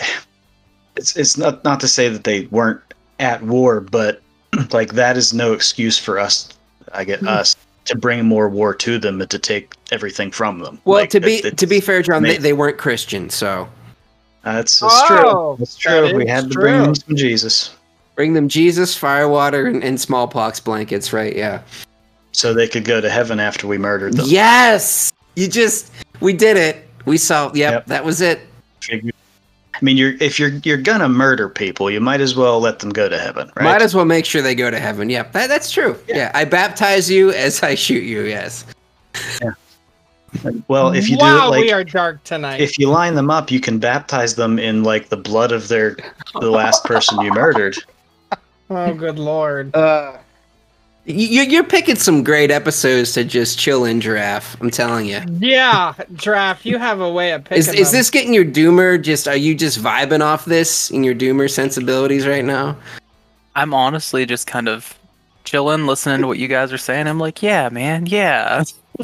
it's not to say that they weren't at war, but like, that is no excuse for us, us, to bring more war to them and to take everything from them. Well, like, to be fair, John, they weren't Christian, so that's true. That's true. We had to bring them some Jesus. Bring them Jesus, firewater, and smallpox blankets, right? Yeah. So they could go to heaven after we murdered them. Yes! We did it. We saw, yep. That was it. I mean, if you're gonna murder people, you might as well let them go to heaven, right? Might as well make sure they go to heaven. Yep, that's true. Yeah. I baptize you as I shoot you, yes. Yeah. Well, if you do wow, it like we are dark tonight. if you line them up, you can baptize them in like the blood of the last person you murdered. Oh, good lord. You're picking some great episodes to just chill in, Giraffe. I'm telling you. Yeah, Draft, you have a way of picking Is them. this getting your doomer? Are you just vibing off this in your doomer sensibilities right now? I'm honestly just kind of chilling, listening to what you guys are saying. I'm like, yeah, man, yeah.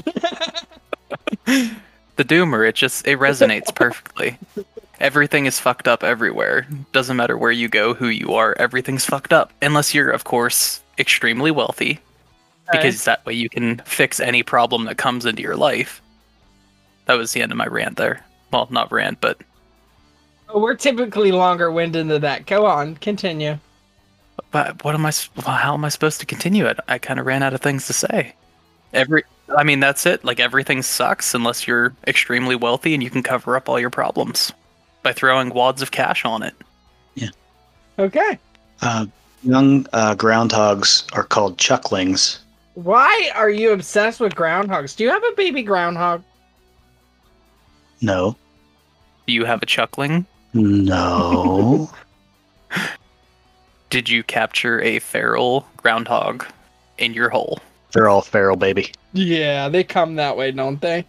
The doomer, it resonates perfectly. Everything is fucked up everywhere. Doesn't matter where you go, who you are, everything's fucked up. Unless you're, of course, extremely wealthy. Because that way you can fix any problem that comes into your life. That was the end of my rant there. Well, not rant, but... Oh, we're typically longer-winded into that. Go on, continue. But how am I supposed to continue it? I kind of ran out of things to say. That's it. Like, everything sucks unless you're extremely wealthy and you can cover up all your problems by throwing wads of cash on it. Yeah. Okay. Young groundhogs are called chucklings. Why are you obsessed with groundhogs? Do you have a baby groundhog? No. Do you have a chuckling? No. Did you capture a feral groundhog in your hole? They're all feral, baby. Yeah, they come that way, don't they?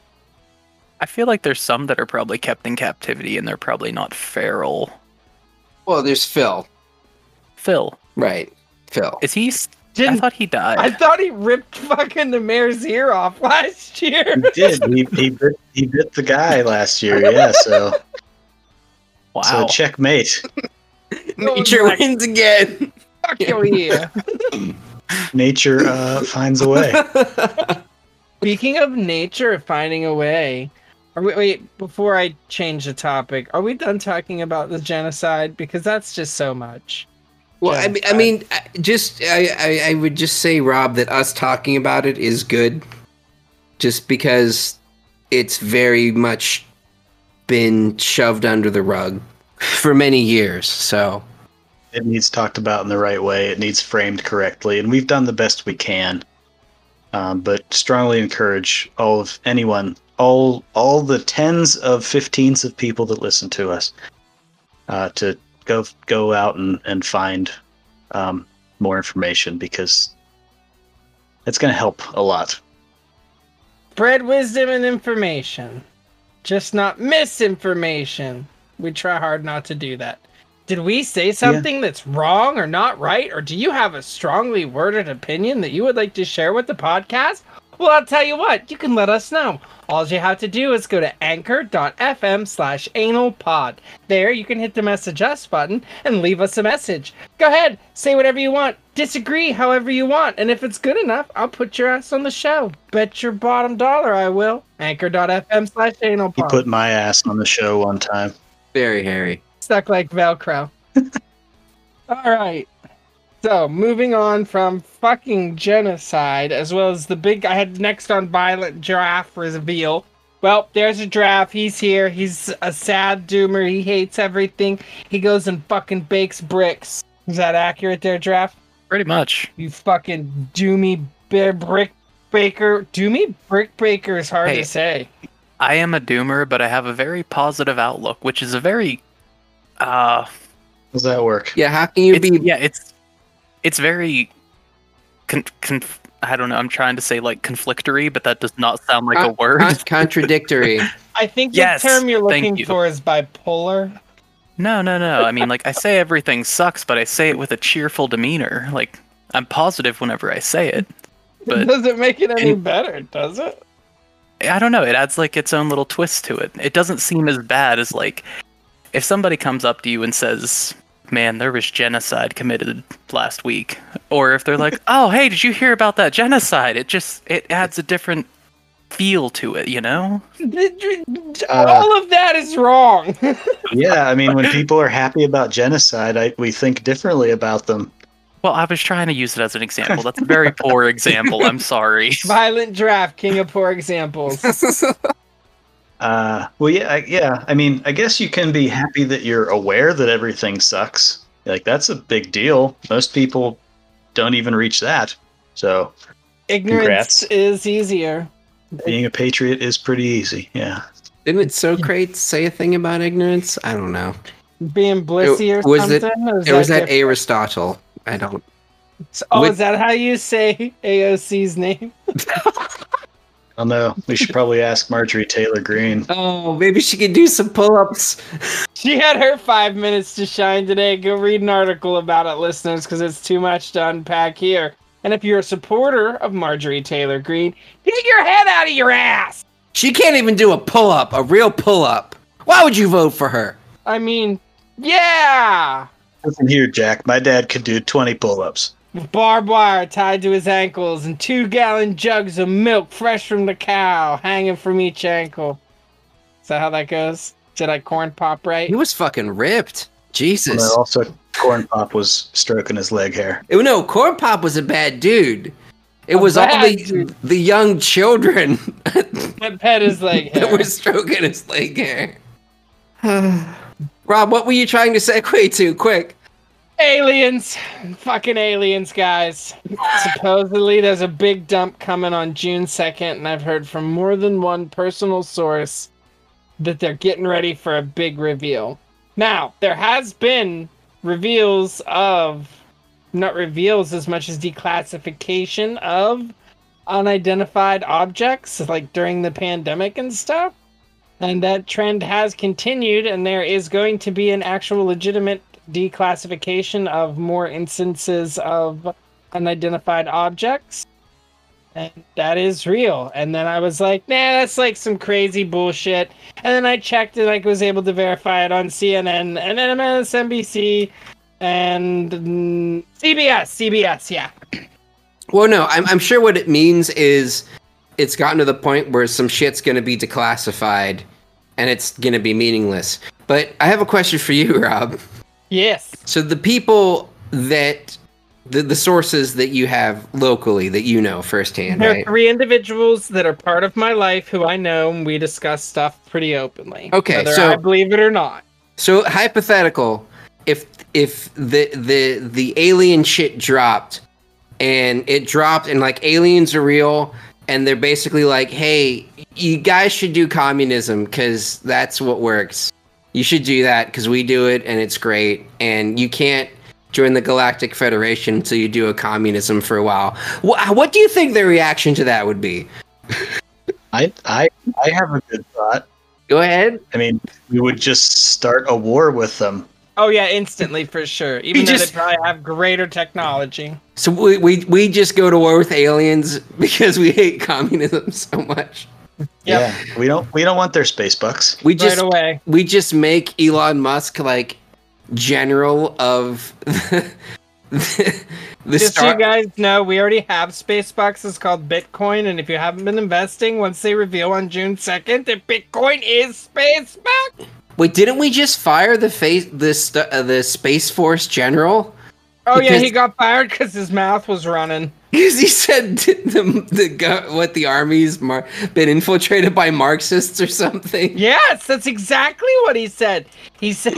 I feel like there's some that are probably kept in captivity and they're probably not feral. Well, there's Phil. Phil. Right. Phil. Is he... I thought he died. I thought he ripped fucking the mayor's ear off last year. He did. He bit the guy last year, yeah, so... Wow. So checkmate. Nature wins again. Fuck your ear. Nature finds a way. Speaking of nature finding a way, wait, before I change the topic, are we done talking about the genocide? Because that's just so much. Well, I would just say, Rob, that us talking about it is good, just because it's very much been shoved under the rug for many years. So it needs talked about in the right way. It needs framed correctly, and we've done the best we can. But strongly encourage all the tens of 15s of people that listen to us to go out and find more information, because it's going to help a lot. Spread wisdom and information, just not misinformation. We try hard not to do that. Did we say something that's wrong or not right, or do you have a strongly worded opinion that you would like to share with the podcast? Well, I'll tell you what, you can let us know. All you have to do is go to anchor.fm/analpod. There, you can hit the message us button and leave us a message. Go ahead, say whatever you want, disagree however you want, and if it's good enough, I'll put your ass on the show. Bet your bottom dollar I will. Anchor.fm/analpod. You put my ass on the show one time. very hairy. Stuck like Velcro. All right. So, moving on from fucking genocide, as well as the big... I had next on violent giraffe reveal. Well, there's a giraffe. He's here. He's a sad doomer. He hates everything. He goes and fucking bakes bricks. Is that accurate there, giraffe? Pretty much. You fucking doomy brick baker. Doomy brick baker is hard to say. I am a doomer, but I have a very positive outlook, which is a very... How does that work? Yeah, how can you be... Yeah, it's very... I don't know, I'm trying to say, like, conflictory, but that does not sound like a word. Contradictory. I think the term you're looking for is bipolar. No. I mean, like, I say everything sucks, but I say it with a cheerful demeanor. Like, I'm positive whenever I say it. But Does it make it any better, does it? I don't know, it adds, like, its own little twist to it. It doesn't seem as bad as, like, if somebody comes up to you and says... Man, there was genocide committed last week. Or if they're like, oh, hey, did you hear about that genocide? It adds a different feel to it, you know? All of that is wrong. Yeah, I mean, when people are happy about genocide, we think differently about them. Well, I was trying to use it as an example. That's a very poor example. I'm sorry. Violent Giraffe, king of poor examples. Well, yeah. I mean, I guess you can be happy that you're aware that everything sucks. Like, that's a big deal. Most people don't even reach that. So, ignorance congrats. is easier. Being a patriot is pretty easy. Yeah. Didn't Socrates say a thing about ignorance? I don't know. Being blissy or Was something? Or was that different? Aristotle? I don't. Oh, With- is that how you say AOC's name? I don't know. We should probably ask Marjorie Taylor Greene. Oh, maybe she could do some pull-ups. She had her 5 minutes to shine today. Go read an article about it, listeners, because it's too much to unpack here. And if you're a supporter of Marjorie Taylor Greene, get your head out of your ass! She can't even do a pull-up, a real pull-up. Why would you vote for her? I mean, yeah! Listen here, Jack. My dad could do 20 pull-ups. With barbed wire tied to his ankles and 2-gallon jugs of milk fresh from the cow hanging from each ankle. Is that how that goes? Did I corn pop right? He was fucking ripped. Jesus. And then also, Corn Pop was stroking his leg hair. No, Corn Pop was a bad dude. It A was all bad dude. the young children That pet his leg that hair. were stroking his leg hair. Rob, what were you trying to segue to? Quick. Aliens. Fucking aliens, guys. Supposedly there's a big dump coming on June 2nd, and I've heard from more than one personal source that they're getting ready for a big reveal. Now, there has been reveals of, not reveals as much as declassification of unidentified objects, like during the pandemic and stuff. And that trend has continued, and there is going to be an actual legitimate declassification of more instances of unidentified objects. And that is real. And then I was like, nah, that's like some crazy bullshit. And then I checked and I was able to verify it on CNN and MSNBC and CBS, yeah. Well, no, I'm sure what it means is it's gotten to the point where some shit's going to be declassified and it's going to be meaningless. But I have a question for you, Rob. Yes. So the people that, the sources that you have locally that you know firsthand, There right? are 3 individuals that are part of my life who I know, and we discuss stuff pretty openly. Okay, whether so- I believe it or not. So hypothetical, if the alien shit dropped and it dropped and like aliens are real and they're basically like, hey, you guys should do communism because that's what works. You should do that because we do it and it's great. And you can't join the Galactic Federation until you do a communism for a while. What do you think the reaction to that would be? I have a good thought. Go ahead. I mean, we would just start a war with them. Oh yeah, instantly for sure. Even though just- they probably have greater technology. So we just go to war with aliens because we hate communism so much. Yeah, we don't want their space bucks. We just Right away. we just make Elon Musk like general of the Just so star. you guys know, we already have space boxes called Bitcoin, and if you haven't been investing, once they reveal on June 2nd that Bitcoin is space box. Wait, didn't we just fire the Space Force general? Oh yeah, Because- he got fired because his mouth was running. Because he said what the army's been infiltrated by Marxists or something. Yes, that's exactly what he said. He said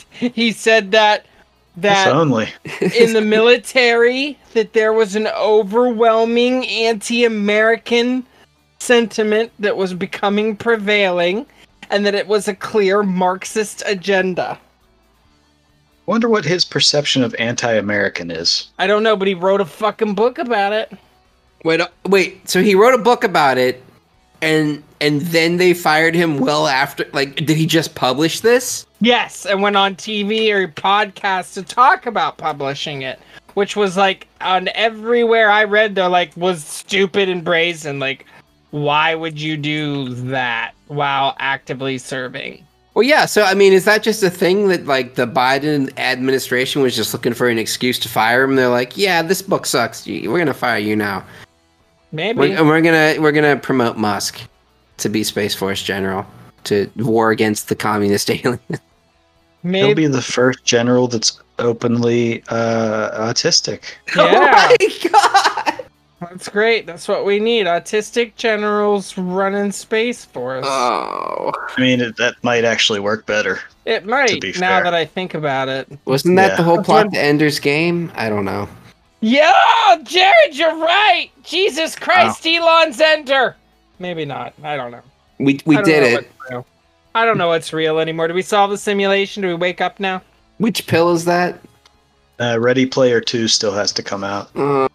that If only. in the military that there was an overwhelming anti-American sentiment that was becoming prevailing and that it was a clear Marxist agenda. Wonder what his perception of anti-American is. I don't know, but he wrote a fucking book about it. Wait. So he wrote a book about it, and then they fired him well after. Like, did he just publish this? Yes, and went on TV or podcast to talk about publishing it, which was like on everywhere I read, they're like, was stupid and brazen. Like, why would you do that while actively serving? Well, yeah. So, I mean, is that just a thing that, like, the Biden administration was just looking for an excuse to fire him? They're like, yeah, this book sucks. We're gonna fire you now. Maybe. And we're gonna promote Musk to be Space Force General to war against the communist aliens. He'll Maybe. be the first general that's openly autistic. Yeah, Oh my god! that's great. That's what we need. Autistic generals running Space Force. Oh, I mean, that might actually work better. It might, be now fair. that I think about it. wasn't that Yeah. the whole That's plot what- to Ender's Game? I don't know. Yo, Jared, you're right. Jesus Christ, Elon Zender. maybe not. I don't know. We I don't did know it. what's real. I don't know what's real anymore. Do we solve the simulation? Do we wake up now? Which pill is that? Ready Player 2 still has to come out.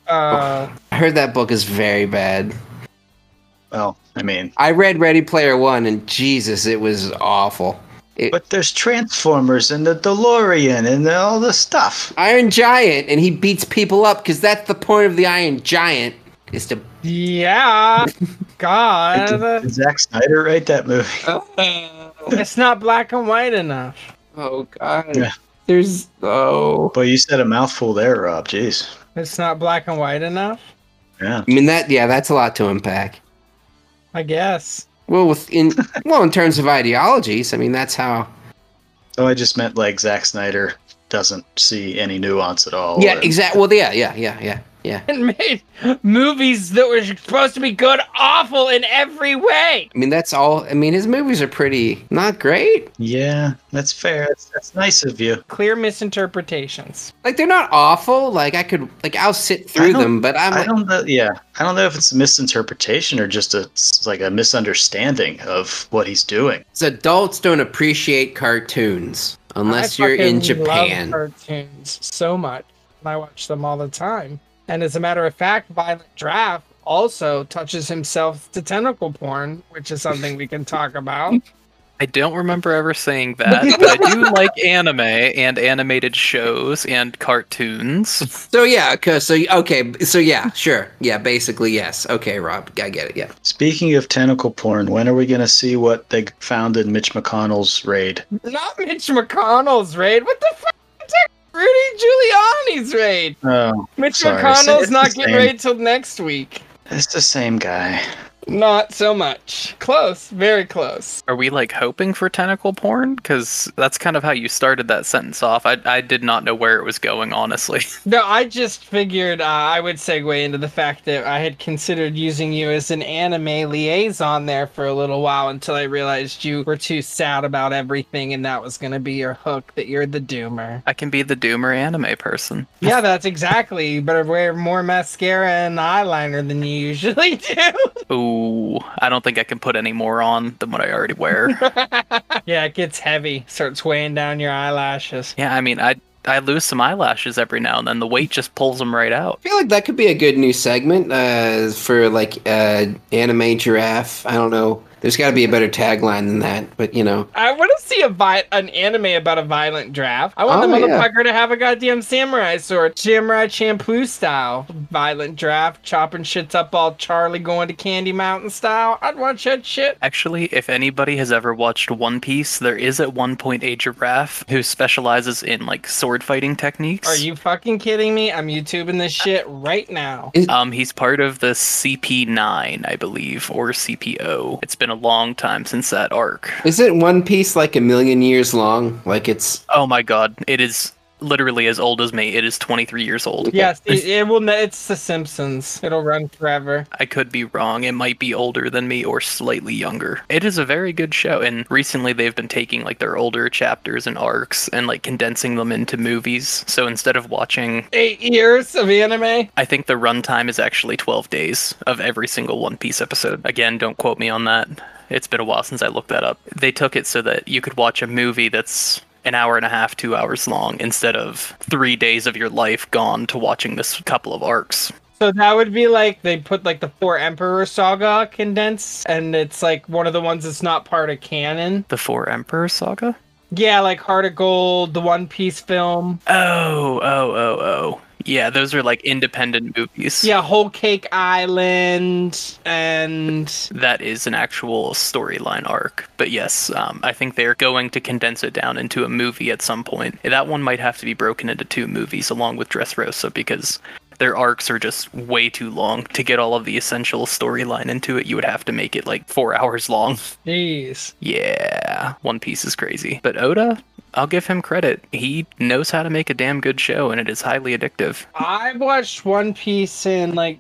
I heard that book is very bad. Well, I mean, I read Ready Player One, and Jesus, it was awful. but there's Transformers and the DeLorean and all the stuff. Iron Giant, and he beats people up because that's the point of the Iron Giant is to. yeah. God. Did Zack Snyder write that movie? It's not black and white enough. Oh God. Yeah. There's But you said a mouthful there, Rob. Jeez. It's not black and white enough? Yeah. I mean that's a lot to unpack. I guess. Well, in terms of ideologies, I mean that's how. Oh, I just meant like Zack Snyder doesn't see any nuance at all. Yeah, exactly. Well, yeah. And made movies that were supposed to be good awful in every way. I mean that's all. I mean his movies are pretty not great. Yeah, that's fair. That's nice of you. Clear misinterpretations. Like they're not awful. Like I'll sit through them, but I don't know. Yeah, I don't know if it's a misinterpretation or just a misunderstanding of what he's doing. Adults don't appreciate cartoons unless you're in Japan. I love cartoons so much. I watch them all the time. And as a matter of fact, Violent Draft also touches himself to tentacle porn, which is something we can talk about. I don't remember ever saying that, but I do like anime and animated shows and cartoons. So yeah, so yeah, sure, yeah, basically yes. Okay, Rob, I get it. Yeah. Speaking of tentacle porn, when are we going to see what they found in Mitch McConnell's raid? Not Mitch McConnell's raid. What the fuck? Rudy Giuliani's raid. Oh, Mitch sorry. McConnell's It's not the getting same. raid till next week. It's the same guy. Not so much. Close. Very close. Are we like hoping for tentacle porn? Because that's kind of how you started that sentence off. I did not know where it was going, honestly. No, I just figured I would segue into the fact that I had considered using you as an anime liaison there for a little while until I realized you were too sad about everything and that was going to be your hook, that you're the doomer. I can be the doomer anime person. Yeah, that's exactly. You better wear more mascara and eyeliner than you usually do. Ooh, I don't think I can put any more on than what I already wear. Yeah, it gets heavy. Starts weighing down your eyelashes. Yeah, I mean, I lose some eyelashes every now and then. The weight just pulls them right out. I feel like that could be a good new segment for like anime giraffe. I don't know. There's got to be a better tagline than that, but you know. I want to see an anime about a violent draft. I want the motherfucker to have a goddamn samurai sword. Samurai Champloo style. Violent draft, chopping shits up all Charlie going to Candy Mountain style. I'd watch that shit. Actually, if anybody has ever watched One Piece, there is at one point a giraffe who specializes in like sword fighting techniques. Are you fucking kidding me? I'm YouTubing this shit right now. He's part of the CP9, I believe, or CPO. It's been a long time since that arc. Isn't One Piece like 1,000,000 years long? Like it's. Oh my god, it is literally as old as me. It is 23 years old. Yes, it will. It's The Simpsons. It'll run forever. I could be wrong. It might be older than me or slightly younger. It is a very good show, and recently they've been taking like their older chapters and arcs and like condensing them into movies. So instead of watching 8 years of anime. I think the runtime is actually 12 days of every single One Piece episode. Again, don't quote me on that. It's been a while since I looked that up. They took it so that you could watch a movie that's an hour and a half, 2 hours long, instead of 3 days of your life gone to watching this couple of arcs. So that would be like they put like the Four Emperor Saga condensed, and it's like one of the ones that's not part of canon. The Four Emperor Saga? Yeah, like Heart of Gold, the One Piece film. Oh. Yeah, those are like independent movies. Yeah, Whole Cake Island, and that is an actual storyline arc. But yes, I think they're going to condense it down into a movie at some point. That one might have to be broken into 2 movies along with Dressrosa because their arcs are just way too long. To get all of the essential storyline into it, you would have to make it like 4 hours long. Jeez. Yeah, One Piece is crazy. But Oda, I'll give him credit. He knows how to make a damn good show, and it is highly addictive. I watched One Piece in like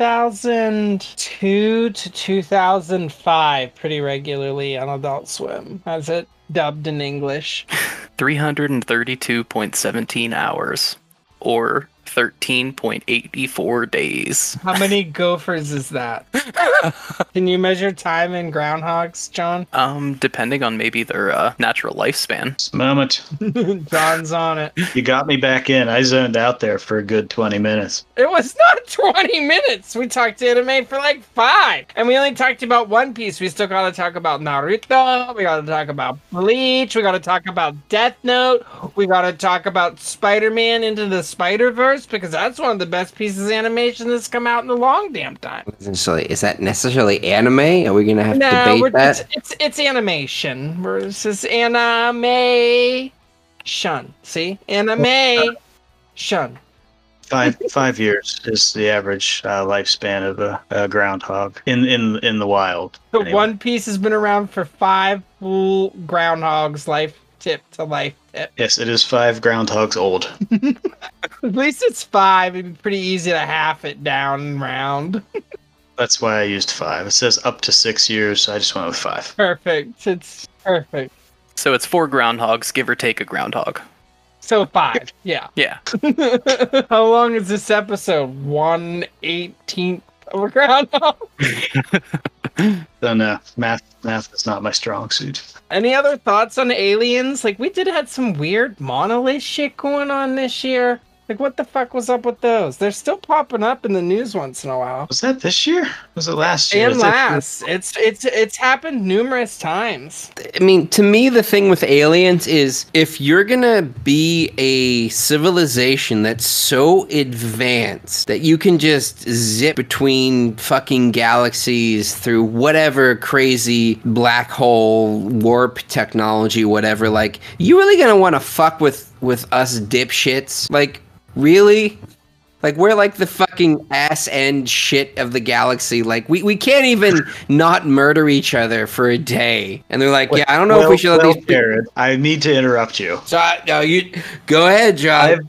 2002 to 2005 pretty regularly on Adult Swim. Has it dubbed in English? 332.17 hours. Or 13.84 days. How many gophers is that? Can you measure time in groundhogs, John? Depending on maybe their natural lifespan. This moment, John's on it. you got me back in. I zoned out there for a good 20 minutes. It was not 20 minutes. We talked anime for like 5. And we only talked about One Piece. We still got to talk about Naruto. We got to talk about Bleach. We got to talk about Death Note. We got to talk about Spider-Man Into the Spider-Verse, because that's one of the best pieces of animation that's come out in a long damn time. Essentially, is that necessarily anime? Are we gonna have to debate that? It's animation versus animation. See? Animation. 5 years is the average lifespan of a groundhog in the wild. So anyway. One Piece has been around for 5 full groundhogs, life tip to life tip. Yes, it is 5 groundhogs old. At least it's 5. It'd be pretty easy to half it down and round. That's why I used 5. It says up to 6 years, so I just went with 5. Perfect. It's perfect. So it's 4 groundhogs, give or take a groundhog. So 5. Yeah. Yeah. How long is this episode? 1/18 of a groundhog? Don't know. Math is not my strong suit. Any other thoughts on aliens? Like, we did have some weird monolith shit going on this year. Like, what the fuck was up with those? They're still popping up in the news once in a while. Was that this year? Was it last year? And last. It's happened numerous times. I mean, to me, the thing with aliens is if you're gonna be a civilization that's so advanced that you can just zip between fucking galaxies through whatever crazy black hole warp technology, whatever, like, you really gonna want to fuck with us dipshits? Like, really? Like, we're like the fucking ass end shit of the galaxy. Like, we can't even not murder each other for a day. And they're like, yeah, I don't know if we should let these Jared, I need to interrupt you. So, no, you go ahead, John.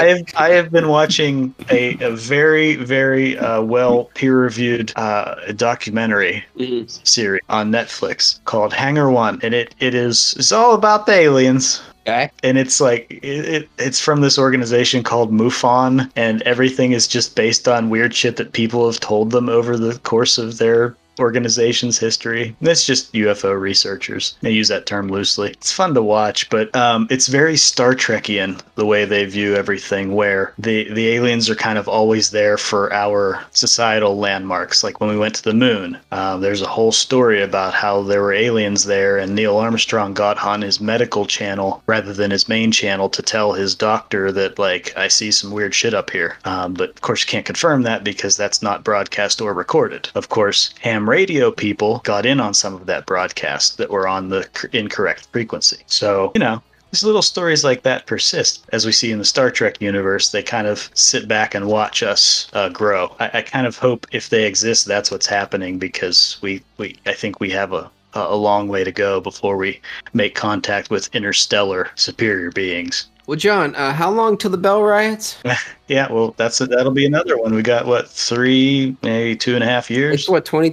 I have been watching a very, very well peer-reviewed documentary series on Netflix called Hangar One, and it's all about the aliens. Okay. And it's like it's from this organization called MUFON, and everything is just based on weird shit that people have told them over the course of their organization's history. It's just UFO researchers. They use that term loosely. It's fun to watch, but it's very Star Trekian the way they view everything, where the aliens are kind of always there for our societal landmarks. Like when we went to the moon, there's a whole story about how there were aliens there, and Neil Armstrong got on his medical channel rather than his main channel to tell his doctor that, like, I see some weird shit up here. But of course you can't confirm that because that's not broadcast or recorded. Of course, ham radio people got in on some of that broadcast that were on the incorrect frequency. So, these little stories like that persist. As we see in the Star Trek universe, they kind of sit back and watch us grow. I kind of hope if they exist, that's what's happening, because I think we have a long way to go before we make contact with interstellar superior beings. Well, John, how long till the Bell riots? Yeah, well, that'll be another one. We got, 3, maybe 2.5 years? It's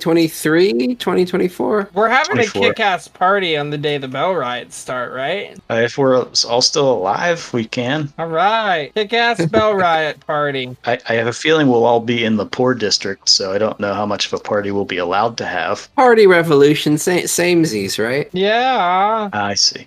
2023, 2024? We're having 24. a kick-ass party on the day the Bell riots start, right? If we're all still alive, we can. All right. Kick-ass Bell riot party. I have a feeling we'll all be in the poor district, so I don't know how much of a party we'll be allowed to have. Party revolution, samesies, right? Yeah. I see.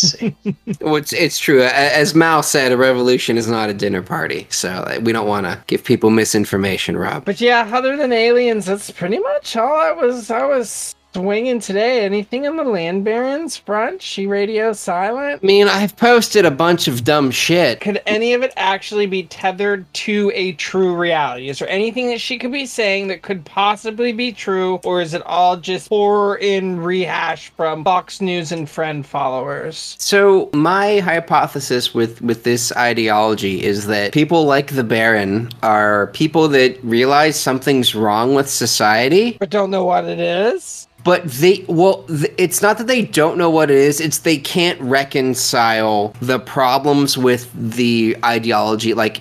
Well, it's true. As Mao said, a revolution is not a dinner party, so we don't want to give people misinformation, Rob. But yeah, other than aliens, that's pretty much all I was swinging today. Anything on the Land Barons front? She radio silent? I mean, I've posted a bunch of dumb shit. Could any of it actually be tethered to a true reality? Is there anything that she could be saying that could possibly be true, or is it all just pour in rehash from Fox News and friend followers? So my hypothesis with this ideology is that people like the Baron are people that realize something's wrong with society, But don't know what it is? but it's not that they don't know what it is, it's they can't reconcile the problems with the ideology. Like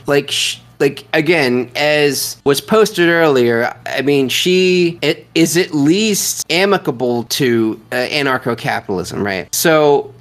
again, as was posted earlier, I mean, it is at least amicable to anarcho-capitalism, right? So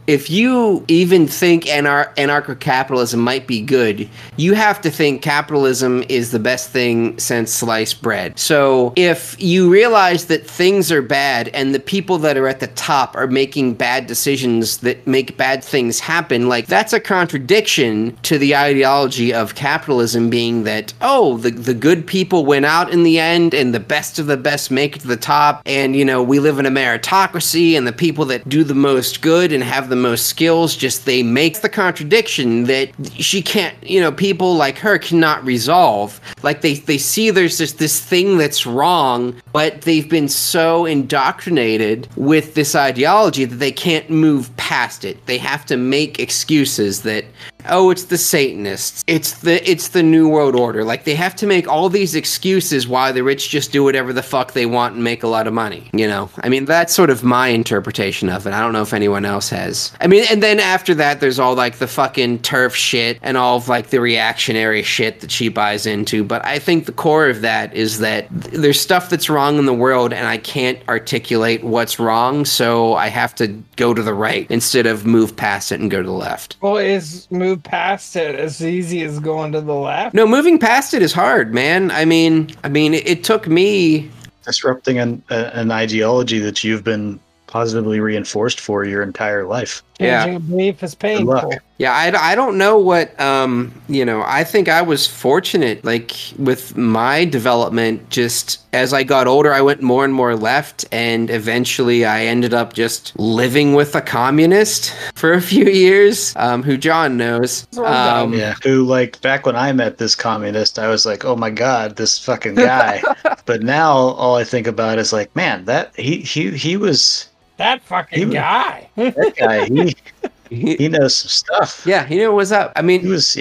if you even think anarcho-capitalism might be good, you have to think capitalism is the best thing since sliced bread. So if you realize that things are bad and the people that are at the top are making bad decisions that make bad things happen, like that's a contradiction to the ideology of capitalism being that, oh, the good people win out in the end and the best of the best make it to the top, and, you know, we live in a meritocracy and the people that do the most good and have the most skills, just they make the contradiction that she can't, you know, people like her cannot resolve. Like they see there's just this thing that's wrong, but they've been so indoctrinated with this ideology that they can't move past it. They have to make excuses that, oh, it's the Satanists, it's the New World Order. Like they have to make all these excuses why the rich just do whatever the fuck they want and make a lot of money, you know? I mean, that's sort of my interpretation of it. I don't know if anyone else has. I mean, and then after that, there's all like the fucking turf shit and all of like the reactionary shit that she buys into. But I think the core of that is that there's stuff that's wrong in the world and I can't articulate what's wrong, so I have to go to the right instead of move past it and go to the left. Well, is move past it as easy as going to the left? No, moving past it is hard, man. I mean, it took me Disrupting an ideology that you've been positively reinforced for your entire life. Changing a belief is Good painful. luck. Yeah, I don't know what, you know, I think I was fortunate, like, with my development, just as I got older, I went more and more left, and eventually I ended up just living with a communist for a few years, who John knows. Yeah, who, like, back when I met this communist, I was like, oh my god, this fucking guy. But now all I think about is like, man, that he was That fucking guy. that guy. He knows some stuff. Yeah, he knew what was up. I mean, He was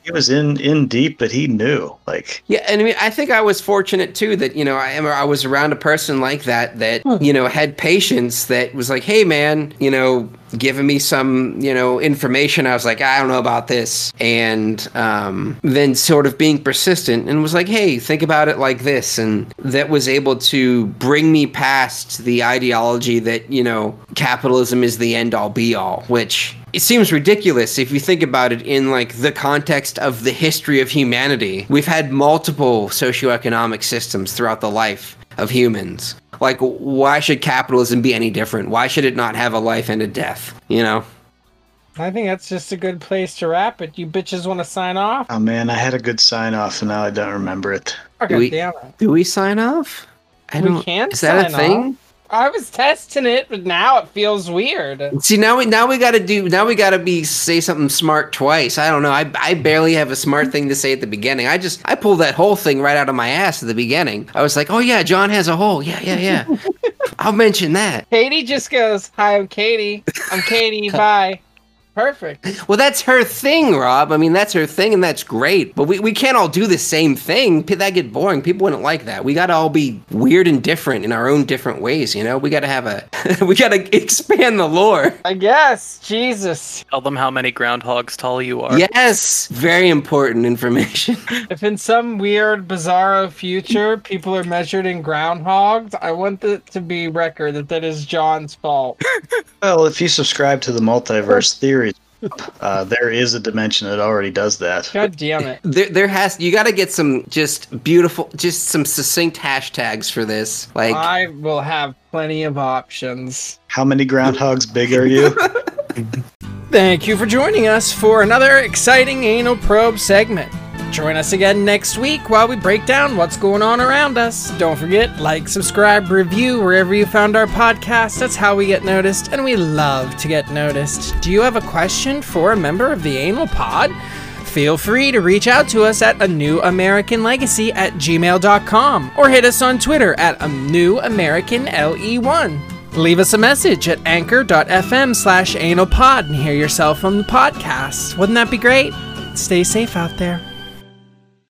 in deep, but he knew. Like, yeah, and I mean, I think I was fortunate too that, you know, I was around a person like that, you know, had patience, that was like, hey man, you know, giving me some, you know, information. I was like, I don't know about this. And then sort of being persistent and was like, hey, think about it like this. And that was able to bring me past the ideology that, you know, capitalism is the end all be all, which it seems ridiculous if you think about it in like the context of the history of humanity. We've had multiple socioeconomic systems throughout the life of humans. Like, why should capitalism be any different? Why should it not have a life and a death, you know? I think that's just a good place to wrap it. You bitches want to sign off? oh man, I had a good sign off and now I don't remember it. Okay, damn it. Do we sign off? We can Is that a sign thing? off. I was testing it, but now it feels weird. See, now we gotta say something smart twice. I don't know. I barely have a smart thing to say at the beginning. I pulled that whole thing right out of my ass at the beginning. I was like, oh yeah, John has a hole. Yeah. I'll mention that. Katie just goes, hi, I'm Katie. I'm Katie, bye. Perfect. Well, that's her thing, Rob. I mean, that's her thing, and that's great. But we can't all do the same thing. That'd get boring. People wouldn't like that. We gotta all be weird and different in our own different ways, you know? We gotta have we gotta expand the lore. I guess. Jesus. Tell them how many groundhogs tall you are. Yes! Very important information. If in some weird, bizarro future, people are measured in groundhogs, I want it to be record that is John's fault. Well, if you subscribe to the multiverse theory, there is a dimension that already does that. God damn it. You gotta get some just some succinct hashtags for this. Like, I will have plenty of options. How many groundhogs big are you? Thank you for joining us for another exciting Anal Probe segment. Join us again next week while we break down what's going on around us. Don't forget, like, subscribe, review wherever you found our podcast. That's how we get noticed, and we love to get noticed. Do you have a question for a member of the Anal Pod? Feel free to reach out to us at anewamericanlegacy@gmail.com or hit us on Twitter at anewamericanle1. Leave us a message at anchor.fm/analpod and hear yourself on the podcast. Wouldn't that be great? Stay safe out there.